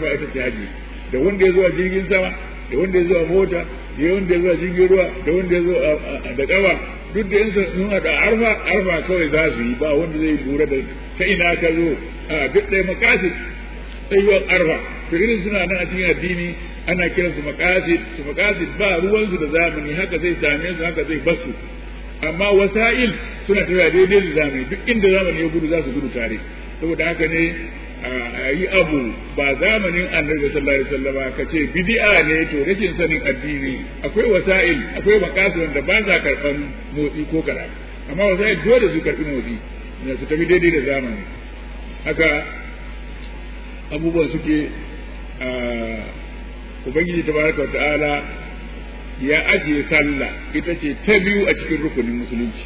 [SPEAKER 3] da wanda ya zuwa jirgin sama da wanda ya zuwa mota da wanda ya zuwa jirgin ruwa da wanda ya zuwa da kawa duk da yansu sun haɗa arfa kawai za su yi ba wanda zai lura da ta ina ka zo a duk ɗaya makasid tsayuwar arfa to irin suna nan a cikin addini ana kiransu makasid ba ruwansu da zamani haka zai same su haka zai basu amma wasa'il suna tafiya daidai da zamani duk inda zamani ya gudu za su gudu tare saboda haka ne a yi abu ba zamanin annabi sallallahu alaihi wasallam ka ce bid'a ne to rashin sanin addini akwai wasa'il akwai makasid wanda ba sa karban motsi ko kara amma wasa'il dole su karbi motsi ne su tafi daidai da zamani haka abubuwan suke ubangiji tabaraka wa ta'ala ya ajiye sallah ita ce ta biyu a cikin rukunin musulunci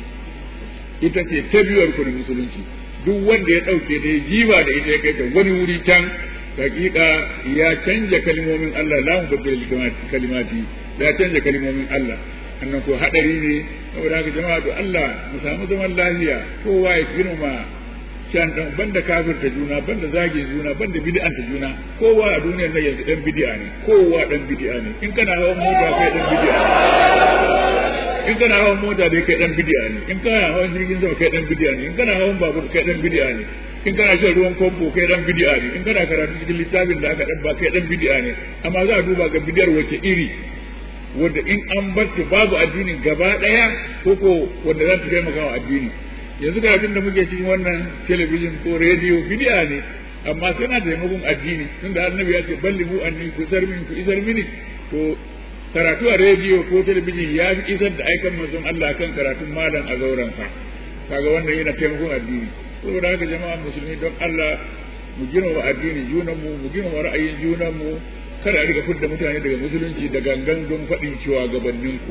[SPEAKER 3] duk wanda ya ɗauke da ya jiba da ita ya kai ta wani wuri can hakika ya canja kalmomin Allah la mubaddil kalimati ya canja kalmomin Allah annan ko hadari ne saboda haka jama'a to Allah mu samu zaman lafiya kowa ya girma shan dan banda kafirta juna banda zage juna banda bid'anta juna kowa a duniyar nan yanzu dan bid'a ne in kana hawan mota kai dan bid'a in kana hawan mota dai kai dan bid'a ne, in kana hawan jirgin sama kai dan bid'a ne, in kana hawan babur kai dan bid'a ne, in kana shan ruwan famfo kai dan bid'a ne, in kana karatu cikin littafin da aka dabba kai dan bid'a ne. Amma za a duba ga bid'ar wace iri, wanda in an barta babu addinin gaba daya ko wanda za ta taimaka wa addini. Yanzu karatun da muke cikin wannan talabijin ko rediyo bid'a ne, amma tana taimakon addini, tunda annabi ya ce ballighu anni ku isar mini. To karatu a rediyo ko talabijin ya fi isar da aikan manzon Allah kan karatun malam a zauren sa, kaga wannan yana taimakon addini. Saboda haka jama'a musulmi don Allah mu girmama addinin junanmu, mu girmama ra'ayin junanmu, kada a riga fidda mutane daga musulunci da gangan don faɗin cewa gabaninku.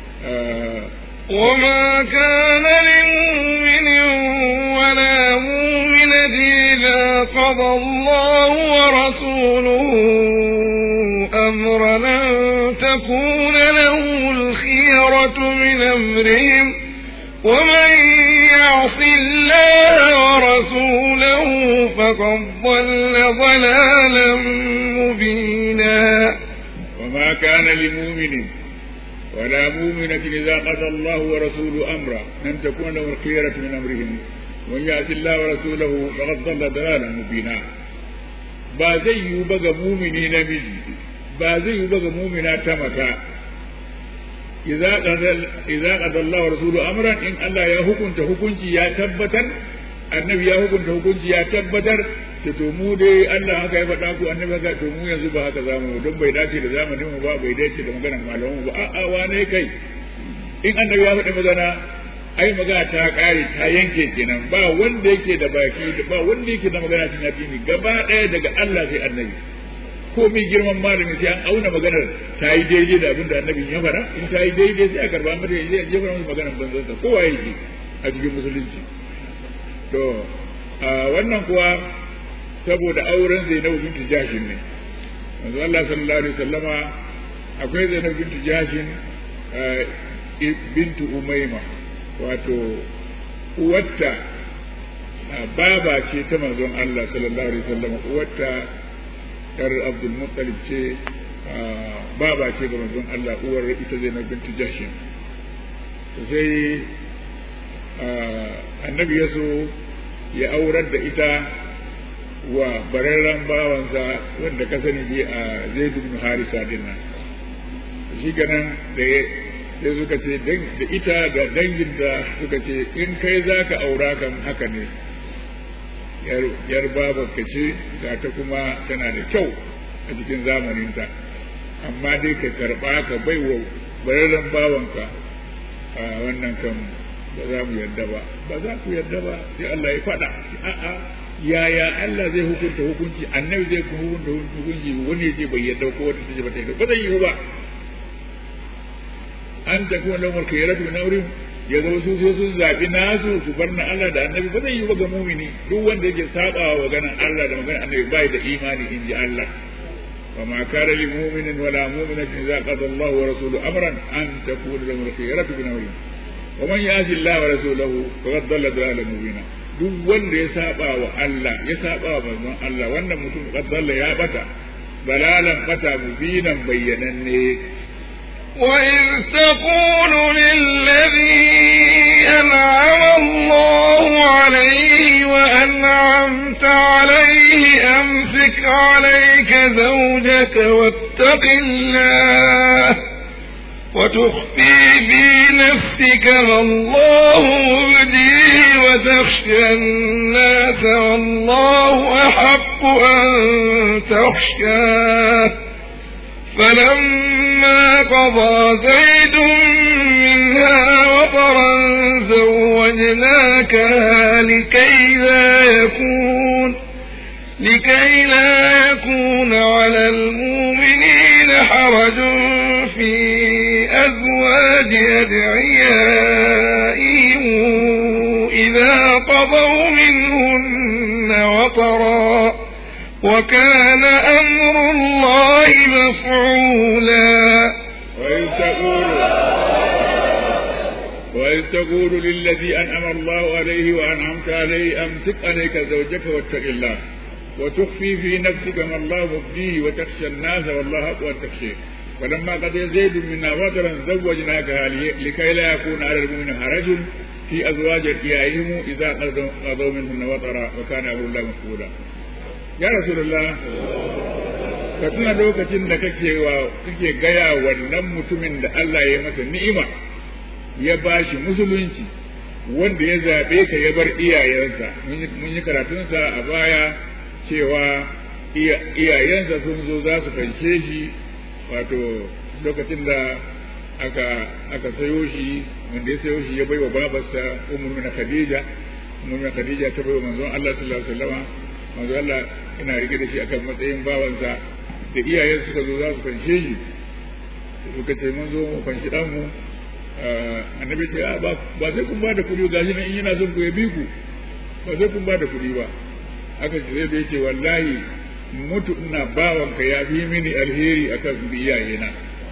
[SPEAKER 2] وما كان لمؤمن ولا مؤمنة إذا قضى الله ورسوله أمرا أن تكون له الخيرة من أمرهم ومن يعص الله ورسوله فقد ضل ضلالا مبينا.
[SPEAKER 3] وما كان لمؤمن ولا مؤمنة إذا قضى الله ورسوله أمرا أن تكون له الخيرة من أمرهم ومن يعص الله ورسوله فقد ضل ضلالا مبينا. ba zai yi ba ga mumini namiji, ba zai yi ba ga mumina ta mata, idza qada Allah wa rasuluhu amran, in Allah ya hukunta hukunci ya tabbatar, annabi ya hukunta hukunci ya tabbatar, to mu dai Allah haka ya faɗa ku annabi haka, to mu yanzu ba haka zamu, don bai dace da zamanin mu ba, bai dace da maganar malaman mu ba. A'a wane kai, in annabi ya faɗi magana ai magana ta kare ta yanke kenan, ba wanda yake da baki, ba wanda yake da magana cikin addini gaba ɗaya daga Allah sai annabi. Ko mai girman malami sai an auna maganar ta yi daidai da abin da annabi ya faɗa, in ta yi daidai sai a karba mata ya jefa masa maganar banzansa kowa yake a cikin musulunci. To wannan kuwa saboda auren Zainabu bintu Jashin ne. Manzo Allah sallallahu alaihi wasallama akwai Zainabu bintu Jashin bintu Umayma, wato uwarta baba ce ta manzon Allah sallallahu alaihi wasallama, uwarta yar Abdul Muttalib ce, baba ce ga manzon Allah, uwar ita Zainabu bintu Jashin. Sai annabi ya so ya aurar da ita wa bararren bawansa wanda ka sani bi a Zaid ibn Harisa dinnan. Shi ganan da sai suka ce da ita da dangin da suka ce in kai zaka aura kan haka ne, yar babarka ce ga ta kuma tana da kyau a cikin zamaninta, amma dai ka karba ka baiwa bararren bawanka wannan kan ba za mu yarda ba, ba za ku yarda ba. Sai Allah ya faɗa, a'a yaya Allah zai hukunta hukunci, annabi zai hukunta hukunci, wani ce bai yarda ko wata ce ba ta yarda, ba zai yi ba. An ta kuma lamar kayyaratu na wurin ya zama su sai sun zaɓi nasu su bar na Allah da annabi, ba zai yi ba ga mumini. Duk wanda yake saɓawa wa maganar Allah da maganar annabi bai da imani, in ji Allah. وما كان لمؤمن ولا مؤمنة إذا قضى الله ورسوله أمرا أن تكون لهم الخيرة من أمرهم ومن يعص الله ورسوله فقد ضل ضلالا مبينا. duk wanda ya saba wa Allah ya saba wa manzon Allah, wannan mutum qad dalla ya bata dalalan bata mubinan bayyananne.
[SPEAKER 2] وإذ تقول للذي أنعم الله عليه وأنعمت عليه أمسك عليك زوجك واتق الله وتخفي في نفسك ما الله مبديه وتخشى الناس والله أحق أن تخشاه فلما قضى زيد منها وطرا زوجناكها لكي لا يكون على المؤمنين حرج في أزواج أدعيائهم إذا قضوا منهن وطرا وكان أمر الله مفعولا.
[SPEAKER 3] وإذ تقول للذي أنعم الله عليه وأنعمت عليه أمسك عليك زوجك واتق الله وتخفي في نفسك ما الله مبديه وتخشى الناس والله أقوى أن تخشيه falamma qada zaidun minna wataran zawwajnaka likay la yakuna 'ala al-mu'minina harajun fi azwaji iyayhim idza qadaw minhunna watara wa kana Allahu maf'ula ya rasulullah ka tuna lokacin da kake gaya wannan mutumin da Allah ya masa ni'ima ya bashi musulunci wanda ya zabe ka ya bar iyayensa mun yi karatunsa a baya cewa iyayensa sun zo za su fanshe shi wato lokacin da aka sayo shi wanda ya sayo shi ya baiwa babarsa Ummu Khadija ta baiwa manzon Allah sallallahu alaihi wasallam manzon Allah ina rike da shi akan matsayin bawansa da iyayen suka zo za su fanshe shi suka ce mun zo mu fanshi dan mu annabi ce ba sai kun ba da kuɗi gashi nan in yana son ku ya bi ku ba sai kun ba da kuɗi ba aka ce zai ce wallahi mutu ina bawanka ya fi mini alheri akan iyayena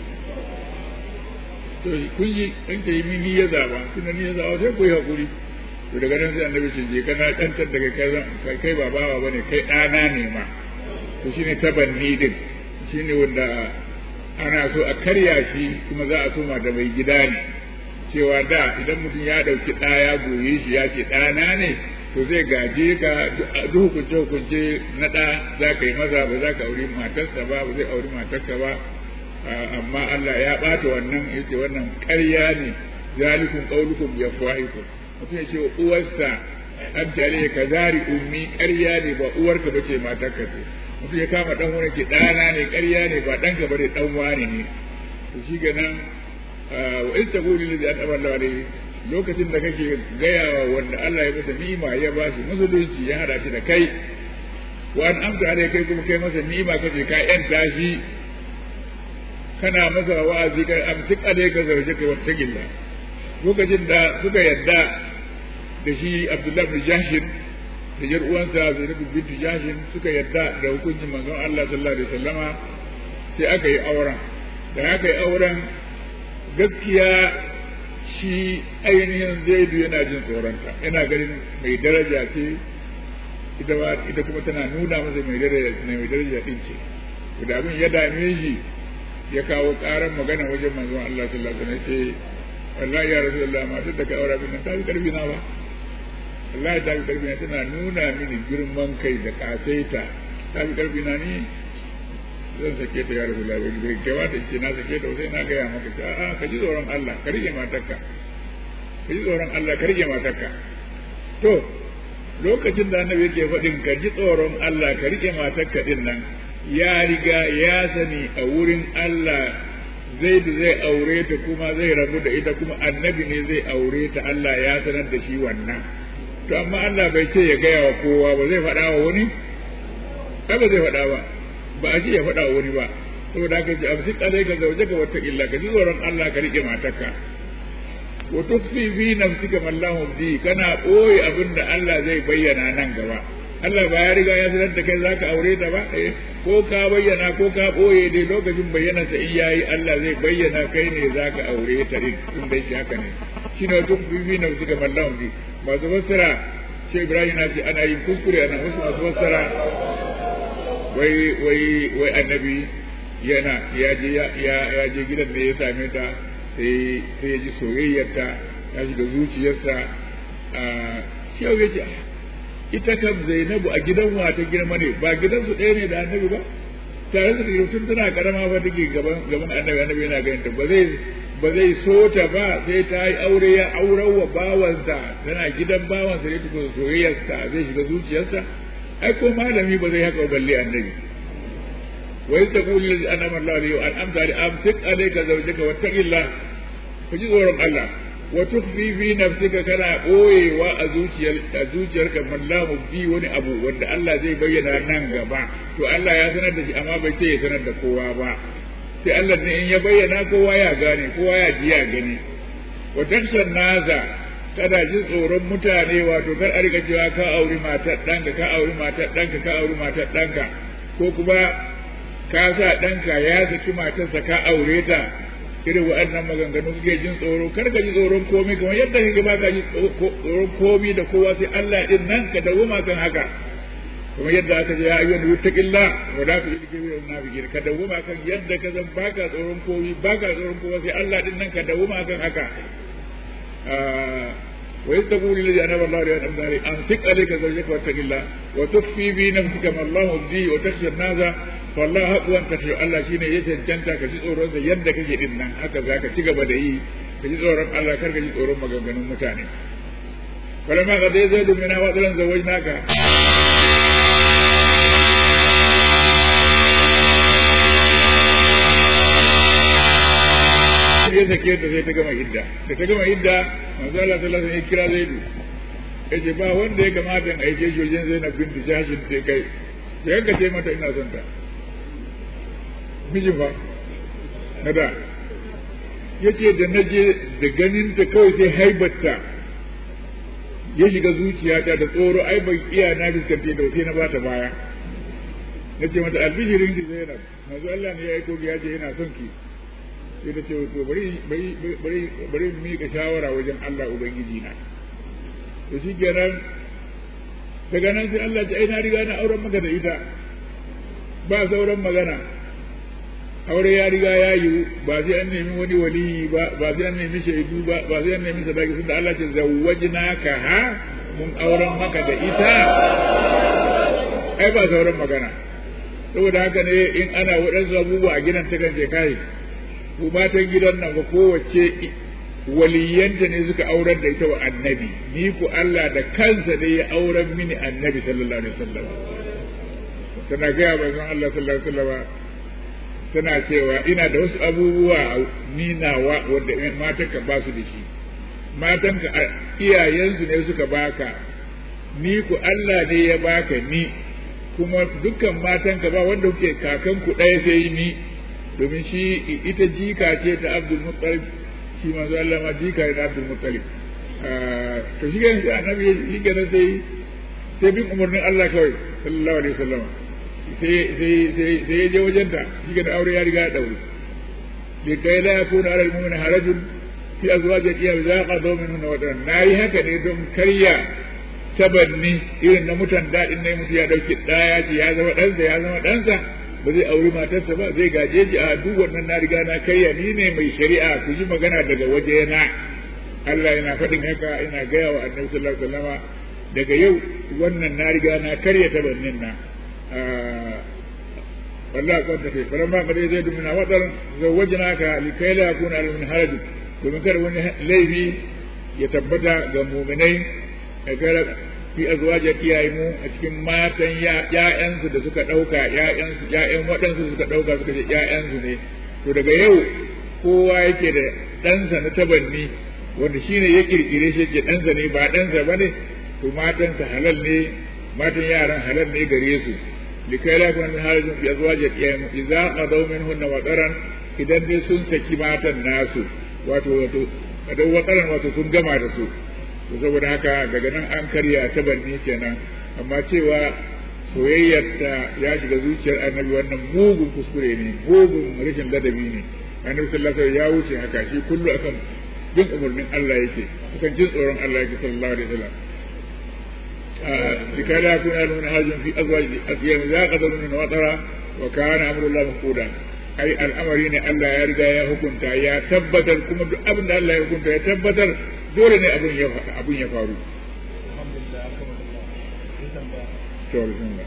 [SPEAKER 3] to kun yi in ta yi mini ya zaba tunda ni ya zaba sai ku yi hakuri to daga nan sai annabi ce je kana dantar daga kai ba bawa bane kai ɗana ne ma to shine tabanni din shine wanda ana so a karya shi kuma za a soma da mai gida ne cewa da idan mutum ya dauki ɗa ya goye shi ya ce ɗana ne to zai gaje ka duk hukunce na ɗa za ka yi maza ba za ka auri matarsa ba zai auri matarsa ba amma Allah ya ɓata wannan yace wannan ƙarya ne zalikum qaulukum bi afwahikum mutum ya ce wa uwarsa an tare ka zari ummi ƙarya ne ba uwarka bace matarka ce mutum ya kama dan wani ke ɗana ne ƙarya ne ba ɗanka bane dan wani ne to shi ganan wa in taqulu lillahi an'ama Allahu alayhi lokacin da kake gaya wa wanda Allah ya masa ni'ima ya ba shi musulunci ya hada shi da kai wa an amsa alai kai kuma kai masa ni'ima kace ka yanta shi kana masa wa'azi kai amsik alai ka zarje ka wata gilla lokacin da suka yadda da shi Abdullah bin Jahshin da jar uwansa Zainab bint Jahshin suka yadda da hukuncin manzon Allah sallallahu alaihi wasallama sai aka yi auren da aka yi auren gaskiya shi ainihin Zaidu yana jin tsoronta yana ganin mai daraja ce ita kuma tana nuna masa mai daraja din ce da abin ya dame shi ya kawo karan magana wajen manzon Allah sallallahu alaihi wasallam sai wallahi ya rasulullah matar da ka aura bin ta fi karfi na ba wallahi ta fi karfi na tana nuna mini girman kai da kasaita ta fi karfi na ni zan sake ta ya rasulullah bai kewata ce na sake ta sai na gaya maka ce a'a ka ji tsoron Allah ka rike matarka to lokacin da annabi yake faɗin ka ji tsoron Allah ka rike matarka din nan ya riga ya sani a wurin Allah zai aure ta kuma zai rabu da ita kuma annabi ne zai aure ta Allah ya sanar da shi wannan to amma Allah bai ce ya gaya wa kowa ba zai faɗa wa wani ba zai faɗa ba a ce ya faɗa wa wani ba saboda haka ji amsi kalai ka zauje ka wata illa ka ji tsoron Allah ka rike matarka wa tukfi fi nafsika mallahu bi kana boye abin da Allah zai bayyana nan gaba Allah ba ya riga ya sanar da kai zaka aure ta ba ko ka bayyana ko ka boye dai lokacin bayyana sa in yayi Allah zai bayyana kai ne zaka aure ta din in dai haka ne shine tukfi fi nafsika mallahu bi masu fassara shi Ibrahim na ce ana yin kuskure ana wasu masu fassara wai annabi yana ya je gidan da ya same ta sai ya ji soyayyarta ya shiga zuciyarsa shi ya ce ita kan Zainabu a gidan wa ta girma ne ba gidansu ɗaya ne da annabi ba tare da tun tana karama ba take gaban annabi yana ganin ta ba zai so ta ba sai ta yi aure ya aurar wa bawansa tana gidan bawansa ne tukun soyayyarsa zai shiga zuciyarsa ai ko malami ba zai haka balle annabi wai ta kuli da annabi Allah ne an amsa da amsik alayka zawjaka wattaqillah ku ji tsoron Allah wa tukhfi fi nafsika kana boyewa a zuciyarka mallahu bi wani abu wanda Allah zai bayyana nan gaba to Allah ya sanar da shi amma bai ce ya sanar da kowa ba sai Allah ne in ya bayyana kowa ya gane kowa ya ji ya gani wa takshan naza kada ji tsoron mutane wato kar a riga cewa ka auri matar ɗanka ka auri matar ɗanka ka auri matar ɗanka ko kuma ka sa ɗanka ya saki matarsa ka aure ta irin waɗannan maganganu suke jin tsoro kar ka ji tsoron komai kamar yadda kake ba ka ji tsoron komai da kowa sai Allah din nan ka dawoma kan haka kuma yadda aka ce ya ayyuhan yuttaqillah wa la tushriku bihi munafiqin ka dawoma kan yadda ka zan baka tsoron kowa sai Allah din nan ka dawoma kan haka wa yastaqulu lillahi ana wallahu la amdari amsik alayka zawjaka wattaqillah wa tukhfi bi nafsika ma Allah bi wa takhsha an-nasa wallahi haqqan takhsha Allah shine ya cancanta ka ji tsoron sa yadda kake din nan haka zaka ci gaba da yi ka ji tsoron Allah kar ka ji tsoron maganganun mutane فلما قضي زيد منها وطرا زوجناك ya sake ta sai ta gama idda da ta gama idda manzo Allah sallallahu alaihi wasallam ya kira Zaidu yace ba wanda ya kamata in aike shi wajen Zainab binti Jahsh sai kai sai ka ce mata ina son ta mijin fa nada yace da naje da ganin ta kawai sai haibatta ya shiga zuciyata da tsoro ai bai iya na fiskante da sai na bata baya nace mata albijirin ki Zainab manzo Allah ne ya aiko ki yace yana son ki sai ta ce to bari mika shawara wajen Allah ubangiji na to shi kenan daga nan sai Allah ya na riga na auren maka da ita ba sauran magana aure ya riga ya yi ba sai an nemi wani waliyi ba sai an nemi shaidu ba sai an nemi sadaki sun da Allah ce zawwajnaka ha mun auren maka da ita ai ba sauran magana saboda haka ne in ana waɗansu abubuwa a gidan ta kan je kai ko matan gidan nan ba kowace waliyanta ne suka aurar da ita wa annabi ni ku Allah da kansa ne ya auren mini annabi sallallahu alaihi wasallam tana gaya manzon Allah sallallahu alaihi wasallam tana cewa ina da wasu abubuwa ni nawa wanda matanka ba su da shi matanka iyayensu ne suka baka ni ku Allah ne ya baka ni kuma dukkan matanka ba wanda kuke kakanku ɗaya sai ni domin shi ita jika ce ta Abdul Muttalib shi manzo Allah ma jika ne da Abdul Muttalib to shi ga annabi shi ga sai bin umarnin Allah kawai sallallahu alaihi wasallam sai ya je wajenta shi ga aure ya riga ya daure da kai la yakuna ala al-mu'mini harajun fi azwaji qiyam za qadu minhu wa dan nayi haka ne don karya tabanni irin na mutan dadin ne mutu ya dauki daya ce ya zama ɗansa ba zai auri matarsa ba zai gaje ji a duk wannan na riga na karya ni ne mai shari'a ku ji magana daga wajena Allah yana faɗin haka ina gaya wa annabi sallallahu alaihi wasallama daga yau wannan na riga na karya tabannin na wallahi kwanta kai falamma qad zaidu min wadar zawwajnaka likay la yakuna al min haraj domin kar wani laifi ya tabbata ga mu'minai fi azwaji kiyaye mu a cikin matan ƴaƴansu da suka ɗauka ƴaƴan waɗansu suka ɗauka suka ce ƴaƴansu ne to daga yau kowa yake da ɗansa na tabanni wanda shine ya kirkire shi ke ɗansa ne ba ɗansa ba ne to matansa halal ne matan yaran halal ne gare su likai la kun harajun fi azwaji kiyaye idza qadaw minhunna wadaran idan dai sun saki matan nasu wato wadaran wato sun gama da su to saboda haka daga nan an karya ta banni kenan amma cewa soyayyar ta ya shiga zuciyar annabi wannan mugun kuskure ne mugun rashin ladabi ne annabi sallallahu alaihi wasallam ya wuce haka shi kullu akan bin umarnin Allah yake akan jin tsoron Allah yake sallallahu alaihi wasallam likala yakuna lahum hajjun fi azwaji asiyam za qadaru min watara wa kana amrullah maqudan ai al'amari ne Allah ya riga ya hukunta ya tabbatar kuma duk abin da Allah ya hukunta ya tabbatar dole ne abin ya faru alhamdulillah to bismillah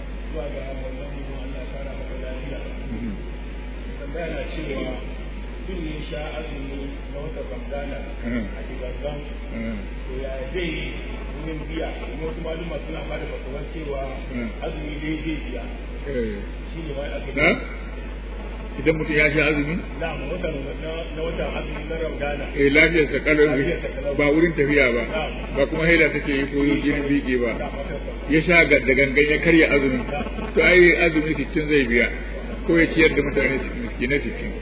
[SPEAKER 4] tambaya cewa kun yi sha azumi na wata Ramadana a gidan to ya zai yin biya kuma wasu maluma suna ba da fatawar cewa azumi dai zai biya shi ne wai aka
[SPEAKER 3] idan mutum ya sha azumi
[SPEAKER 4] na watan azumi na Ramadana
[SPEAKER 3] lafiyar sa kalau ba wurin tafiya ba ba kuma haila take yi ko jinin biki ba ya sha da gangan ya karya azumi to ai azumi 60 zai biya ko ya ciyar da mutane miskinai 60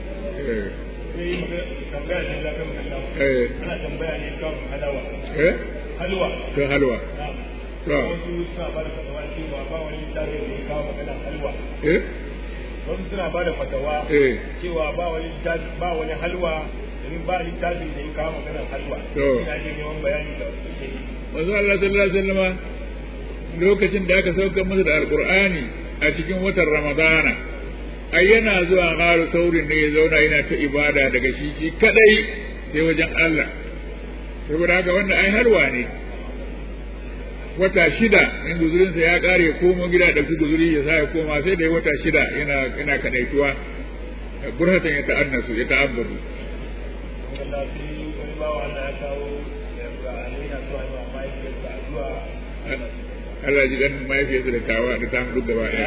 [SPEAKER 4] ana tambaya ne kan halawa
[SPEAKER 3] halwa
[SPEAKER 4] wasu suna ba da fatawa cewa ba wani littafi da ya kawo maganar halwa wasu suna ba da fatawa cewa ba wani halwa domin ba littafin da ya kawo maganar halwa ina je neman bayani da wasu
[SPEAKER 3] manzo Allah sallallahu alaihi wasallam lokacin da aka saukar masa da alqur'ani a cikin watan ramadana ai yana zuwa gharu saurin ne ya zauna yana ta ibada daga shi kadai sai wajen Allah saboda haka wannan ai halwa ne wata shida in guzurinsa ya kare ya komo gida da guzuri ya sa ya koma sai da wata shida yana kadaituwa burhatan ya ta'annasu ya ta'abbadu Allah ji dan mahaifiyarsa da tawa da ta duk gaba ɗaya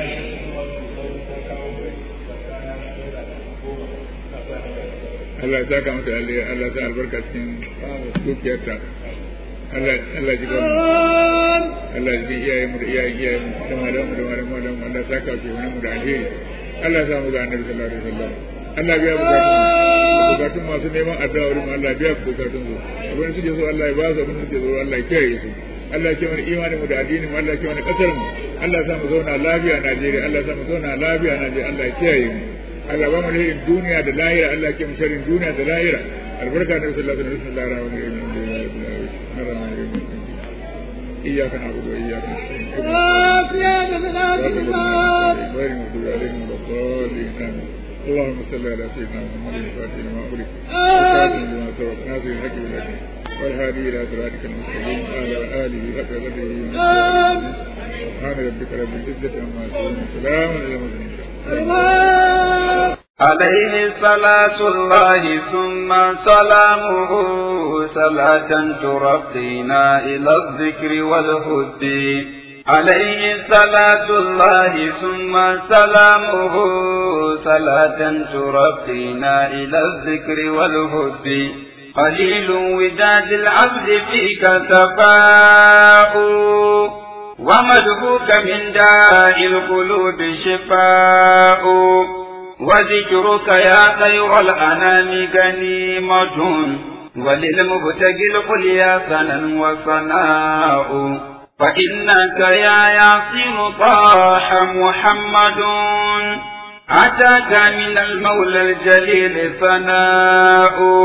[SPEAKER 3] Allah ya saka mata Allah ya albarka cikin dukiyarta Allah ji gamu Allah ji iyayen mu da iyayen mu da malamu Allah ya saka su mu da alheri Allah ya samu ga annabi sallallahu alaihi wasallam Allah biya bukatun masu neman addu'a wurin Allah biya bukatun su abin suke so Allah ya ba su abin suke so Allah ya kiyaye su Allah ya kiyaye imanin mu da addinin mu Allah ya kiyaye kasar mu Allah ya samu zauna lafiya Najeriya Allah ya samu zauna lafiya Najeriya Allah ya kiyaye mu Allah ba mu lahirin duniya da lahira Allah ya kiyaye sharrin duniya da lahira albarka da sallallahu alaihi wasallam إياك نعبد وإياك نستعين غير المغضوب عليهم ولا الضالين اللهم صل على سيدنا محمد الفاتح لما أغلق وخاتم لما سبق ناصر الحق بالحق والهادي إلى صراطك المستقيم وعلى آله حق قدره سبحان ربك رب العزة عما يصفون وسلام على المرسلين
[SPEAKER 1] عليه صلاة الله ثم سلامه صلاة ترقينا إلى الذكر والهدي عليه صلاة الله ثم سلامه صلاة ترقينا إلى الذكر والهدي قليل وداد العبد فيك سفاء ومدهوك من داء القلوب شفاء وذكرك يا خير الأنام غنيمة وللمبتغي القليا ثنا وثناء فإنك يا ياسين طاح محمد أتاك من المولى الجليل ثناء